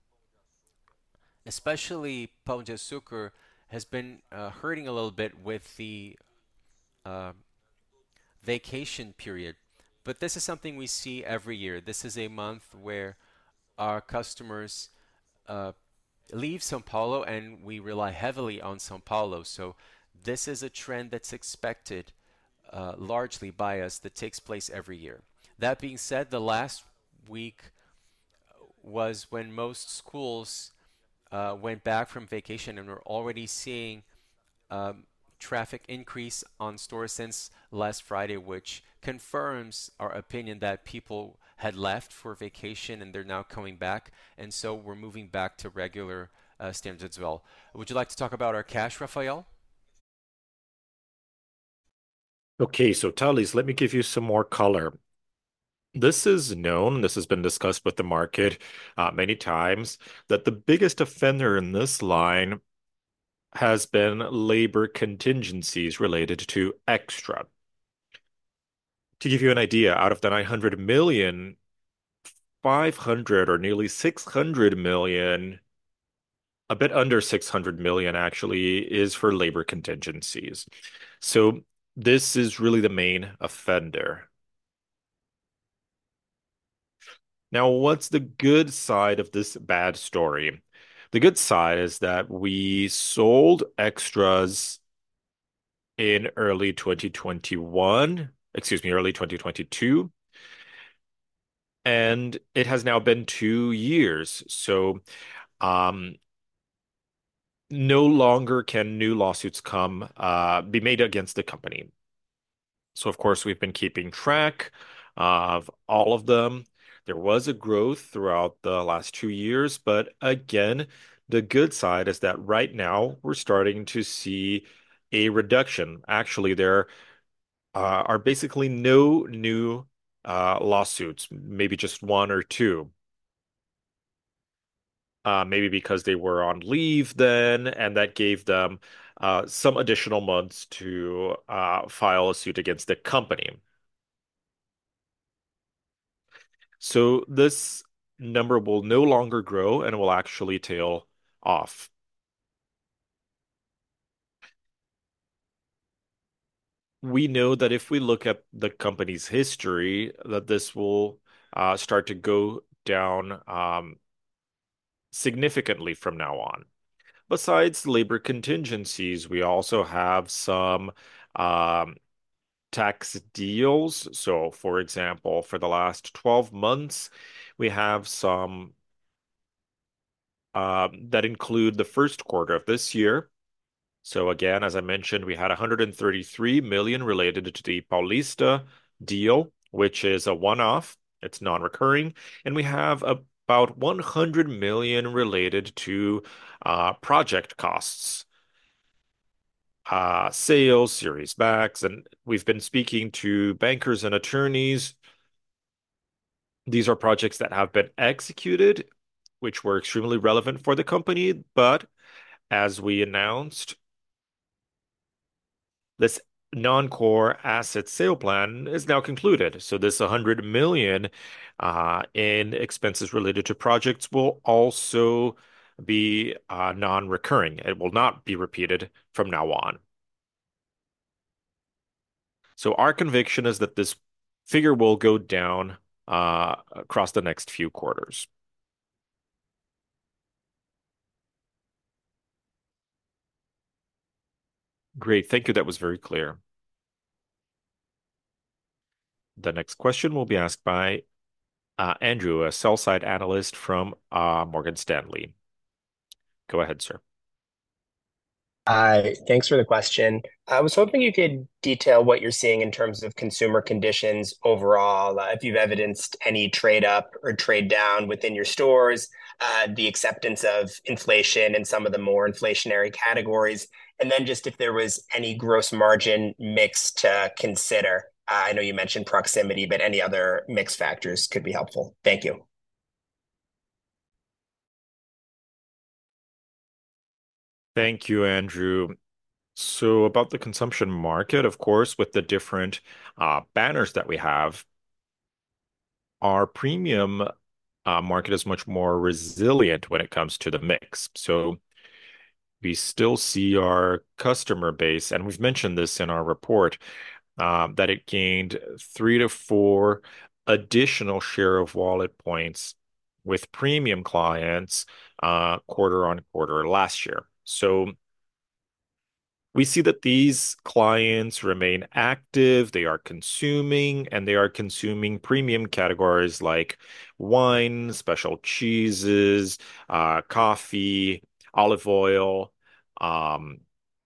Especially Pão de Açúcar has been uh, hurting a little bit with the uh, vacation period. But this is something we see every year. This is a month where our customers uh, leave São Paulo and we rely heavily on São Paulo. So this is a trend that's expected uh, largely by us that takes place every year. That being said, the last week was when most schools uh, went back from vacation and we're already seeing um, traffic increase on stores since last Friday, which confirms our opinion that people had left for vacation and they're now coming back. And so we're moving back to regular uh, standards as well. Would you like to talk about our cash, Rafael? Okay, so Thales, let me give you some more color. This is known, this has been discussed with the market uh, many times, that the biggest offender in this line has been labor contingencies related to extra. To give you an idea, out of the nine hundred million, five hundred or nearly six hundred million, a bit under six hundred million actually, is for labor contingencies. So this is really the main offender. Now, what's the good side of this bad story? The good side is that we sold extras in early twenty twenty-one, excuse me, early twenty twenty-two, and it has now been two years. So, um, no longer can new lawsuits come uh, be made against the company. So, of course, we've been keeping track of all of them. There was a growth throughout the last two years, but again, the good side is that right now we're starting to see a reduction. Actually, there uh, are basically no new uh, lawsuits, maybe just one or two. Uh, maybe because they were on leave then, and that gave them uh, some additional months to uh, file a suit against the company. So this number will no longer grow and will actually tail off. We know that if we look at the company's history, that this will uh, start to go down um, significantly from now on. Besides labor contingencies, we also have some um, tax deals. So, for example, for the last twelve months, we have some um, that include the first quarter of this year. So again, as I mentioned, we had one hundred thirty-three million related to the Paulista deal, which is a one-off. It's non-recurring, and we have about one hundred million related to uh, project costs, uh, sales, series backs, and we've been speaking to bankers and attorneys. These are projects that have been executed, which were extremely relevant for the company, but as we announced, this non-core asset sale plan is now concluded. So this one hundred million uh, in expenses related to projects will also be uh, non-recurring. It will not be repeated from now on. So our conviction is that this figure will go down uh, across the next few quarters. Great. Thank you. That was very clear. The next question will be asked by uh, Andrew, a sell-side analyst from uh, Morgan Stanley. Go ahead, sir. Hi, thanks for the question. I was hoping you could detail what you're seeing in terms of consumer conditions overall, uh, if you've evidenced any trade up or trade down within your stores, uh, the acceptance of inflation in some of the more inflationary categories, and then just if there was any gross margin mix to consider. Uh, I know you mentioned proximity, but any other mix factors could be helpful. Thank you. Thank you, Andrew. So about the consumption market, of course, with the different uh, banners that we have, our premium uh, market is much more resilient when it comes to the mix. So we still see our customer base, and we've mentioned this in our report, uh, that it gained three to four additional share of wallet points with premium clients uh, quarter on quarter last year. So we see that these clients remain active, they are consuming, and they are consuming premium categories like wine, special cheeses, uh, coffee, olive oil, um,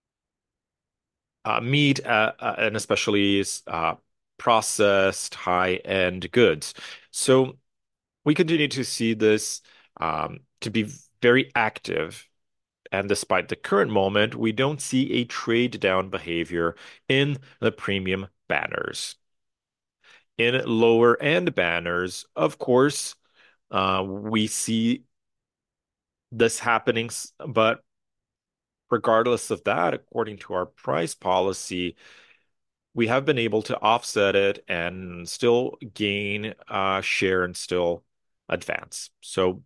uh, meat, uh, uh, and especially uh, processed high-end goods. So we continue to see this um, to be very active. And despite the current moment, we don't see a trade down behavior in the premium banners. In lower end banners, of course, uh, we see this happening, but regardless of that, according to our price policy, we have been able to offset it and still gain uh, share and still advance. So,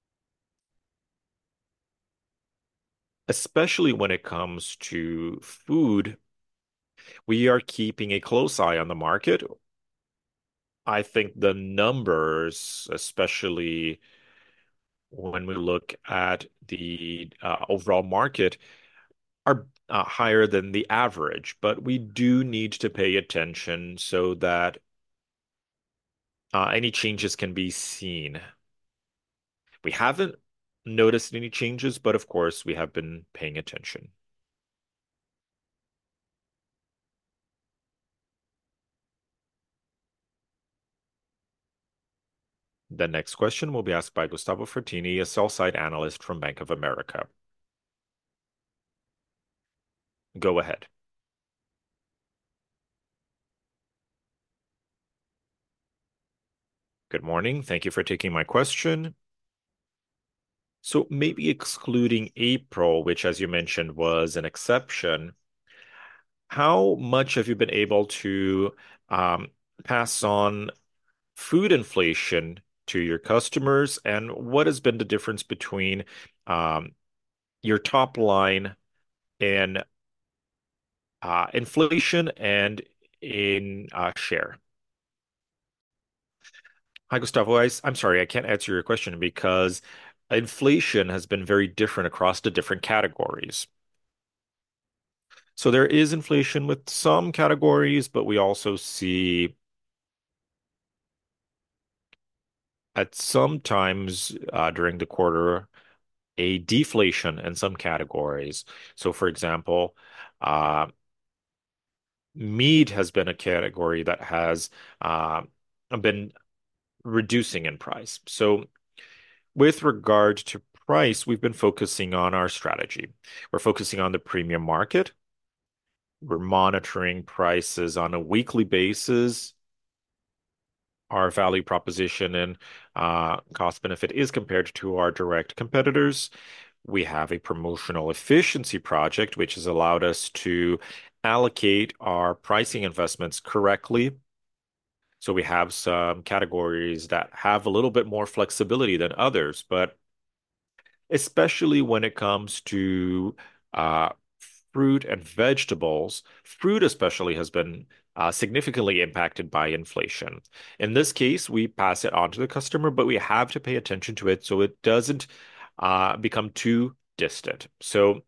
especially when it comes to food, we are keeping a close eye on the market. I think the numbers, especially when we look at the uh, overall market, are uh, higher than the average, but we do need to pay attention so that uh, any changes can be seen. We haven't noticed any changes, but of course, we have been paying attention. The next question will be asked by Gustavo Fratini, a sell-side analyst from Bank of America. Go ahead. Good morning. Thank you for taking my question. So maybe excluding April, which, as you mentioned, was an exception, how much have you been able to um, pass on food inflation to your customers, and what has been the difference between um, your top line in uh, inflation and in uh, share? Hi, Gustavo. I, am sorry, I can't answer your question because inflation has been very different across the different categories. So there is inflation with some categories, but we also see at some times uh, during the quarter a deflation in some categories. So, for example, uh, meat has been a category that has uh, been reducing in price. So, with regard to price, we've been focusing on our strategy. We're focusing on the premium market. We're monitoring prices on a weekly basis. Our value proposition and uh, cost benefit is compared to our direct competitors. We have a promotional efficiency project, which has allowed us to allocate our pricing investments correctly. So we have some categories that have a little bit more flexibility than others, but especially when it comes to uh, fruit and vegetables, fruit especially has been uh, significantly impacted by inflation. In this case, we pass it on to the customer, but we have to pay attention to it so it doesn't uh, become too distant. So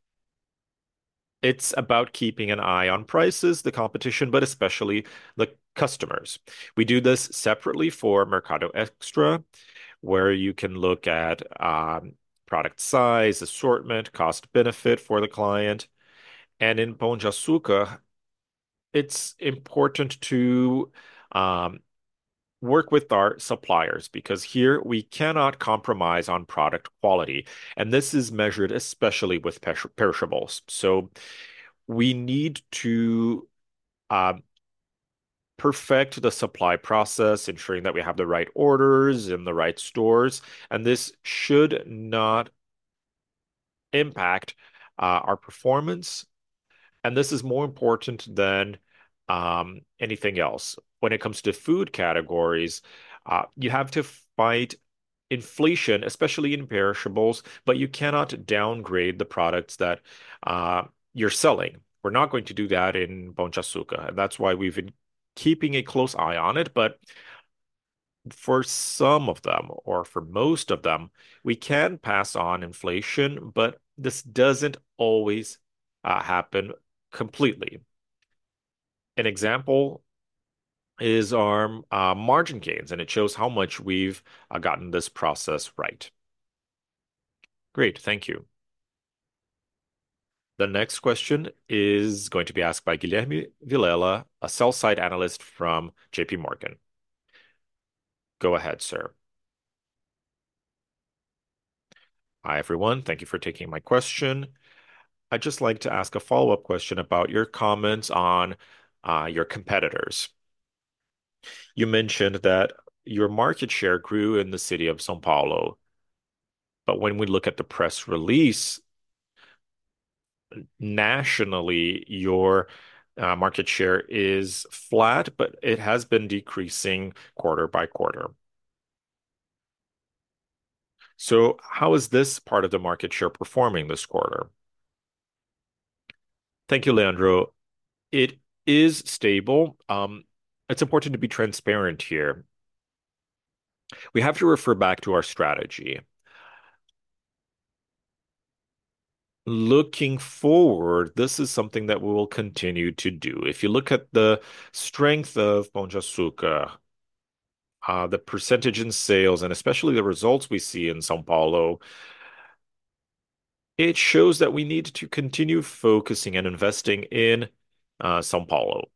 it's about keeping an eye on prices, the competition, but especially the customers. We do this separately for Mercado Extra, where you can look at um, product size, assortment, cost benefit for the client. And in Pão de Açúcar, it's important to um, work with our suppliers because here we cannot compromise on product quality. And this is measured especially with perish perishables. So we need to um, perfect the supply process, ensuring that we have the right orders in the right stores. And this should not impact uh, our performance. And this is more important than um, anything else. When it comes to food categories, uh, you have to fight inflation, especially in perishables, but you cannot downgrade the products that uh, you're selling. We're not going to do that in Pão de Açúcar, and that's why we've been keeping a close eye on it. But for some of them, or for most of them, we can pass on inflation, but this doesn't always uh, happen completely. An example is our uh, margin gains, and it shows how much we've uh, gotten this process right. Great, thank you. The next question is going to be asked by Guilherme Vilela, a sell-side analyst from J P Morgan. Go ahead, sir. Hi, everyone. Thank you for taking my question. I'd just like to ask a follow-up question about your comments on uh, your competitors. You mentioned that your market share grew in the city of São Paulo, but when we look at the press release, nationally, your uh, market share is flat, but it has been decreasing quarter by quarter. So how is this part of the market share performing this quarter? Thank you, Leandro. It is stable. Um, it's important to be transparent here. We have to refer back to our strategy. Looking forward, this is something that we will continue to do. If you look at the strength of Pão de Açúcar, uh, the percentage in sales, and especially the results we see in São Paulo, it shows that we need to continue focusing and investing in uh, São Paulo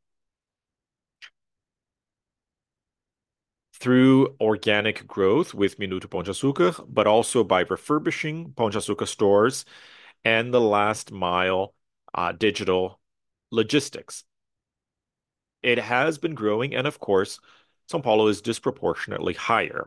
through organic growth with Minuto Pão de Açúcar, but also by refurbishing Pão de Açúcar stores and the last mile uh, digital logistics. It has been growing, and of course, São Paulo is disproportionately higher.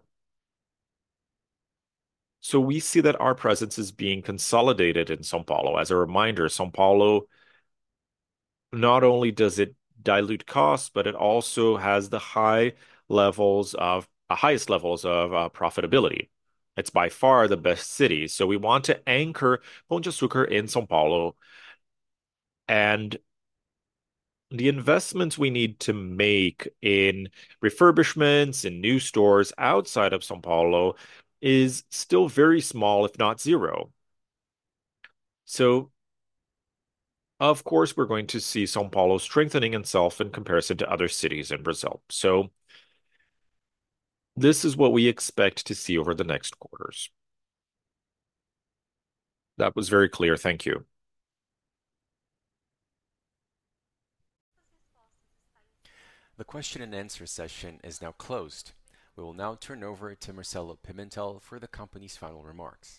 So we see that our presence is being consolidated in São Paulo. As a reminder, São Paulo, not only does it dilute costs, but it also has the high levels of uh, highest levels of uh, profitability. It's by far the best city. So we want to anchor Pão de Açúcar in São Paulo, and the investments we need to make in refurbishments and new stores outside of São Paulo is still very small, if not zero. So, of course, we're going to see São Paulo strengthening itself in comparison to other cities in Brazil. So, this is what we expect to see over the next quarters. That was very clear. Thank you. The question and answer session is now closed. We will now turn over to Marcelo Pimentel for the company's final remarks.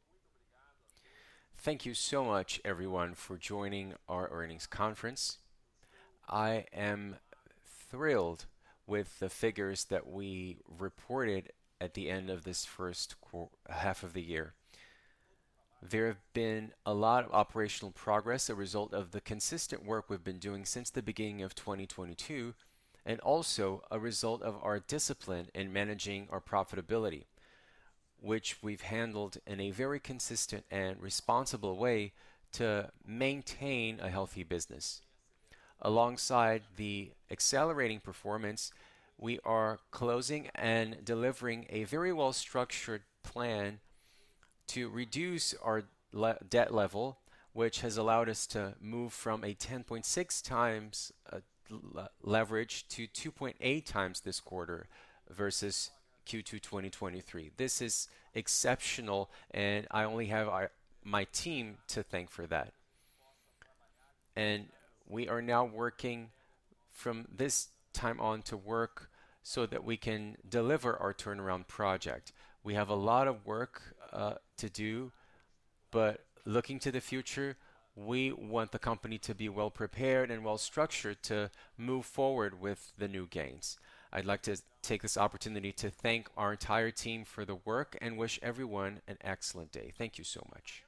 Thank you so much, everyone, for joining our earnings conference. I am thrilled with the figures that we reported at the end of this first half of the year. There have been a lot of operational progress, a result of the consistent work we've been doing since the beginning of twenty twenty-two, and also a result of our discipline in managing our profitability, which we've handled in a very consistent and responsible way to maintain a healthy business. Alongside the accelerating performance, we are closing and delivering a very well structured plan to reduce our le- debt level, which has allowed us to move from a ten point six times uh, l- leverage to two point eight times this quarter versus Q two twenty twenty-three. This is exceptional, and I only have our, my team to thank for that. And we are now working from this time on to work so that we can deliver our turnaround project. We have a lot of work uh, to do, but looking to the future, we want the company to be well prepared and well structured to move forward with the new gains. I'd like to take this opportunity to thank our entire team for the work and wish everyone an excellent day. Thank you so much.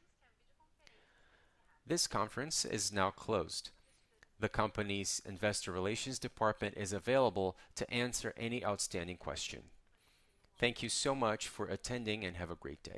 This conference is now closed. The company's investor relations department is available to answer any outstanding question. Thank you so much for attending and have a great day.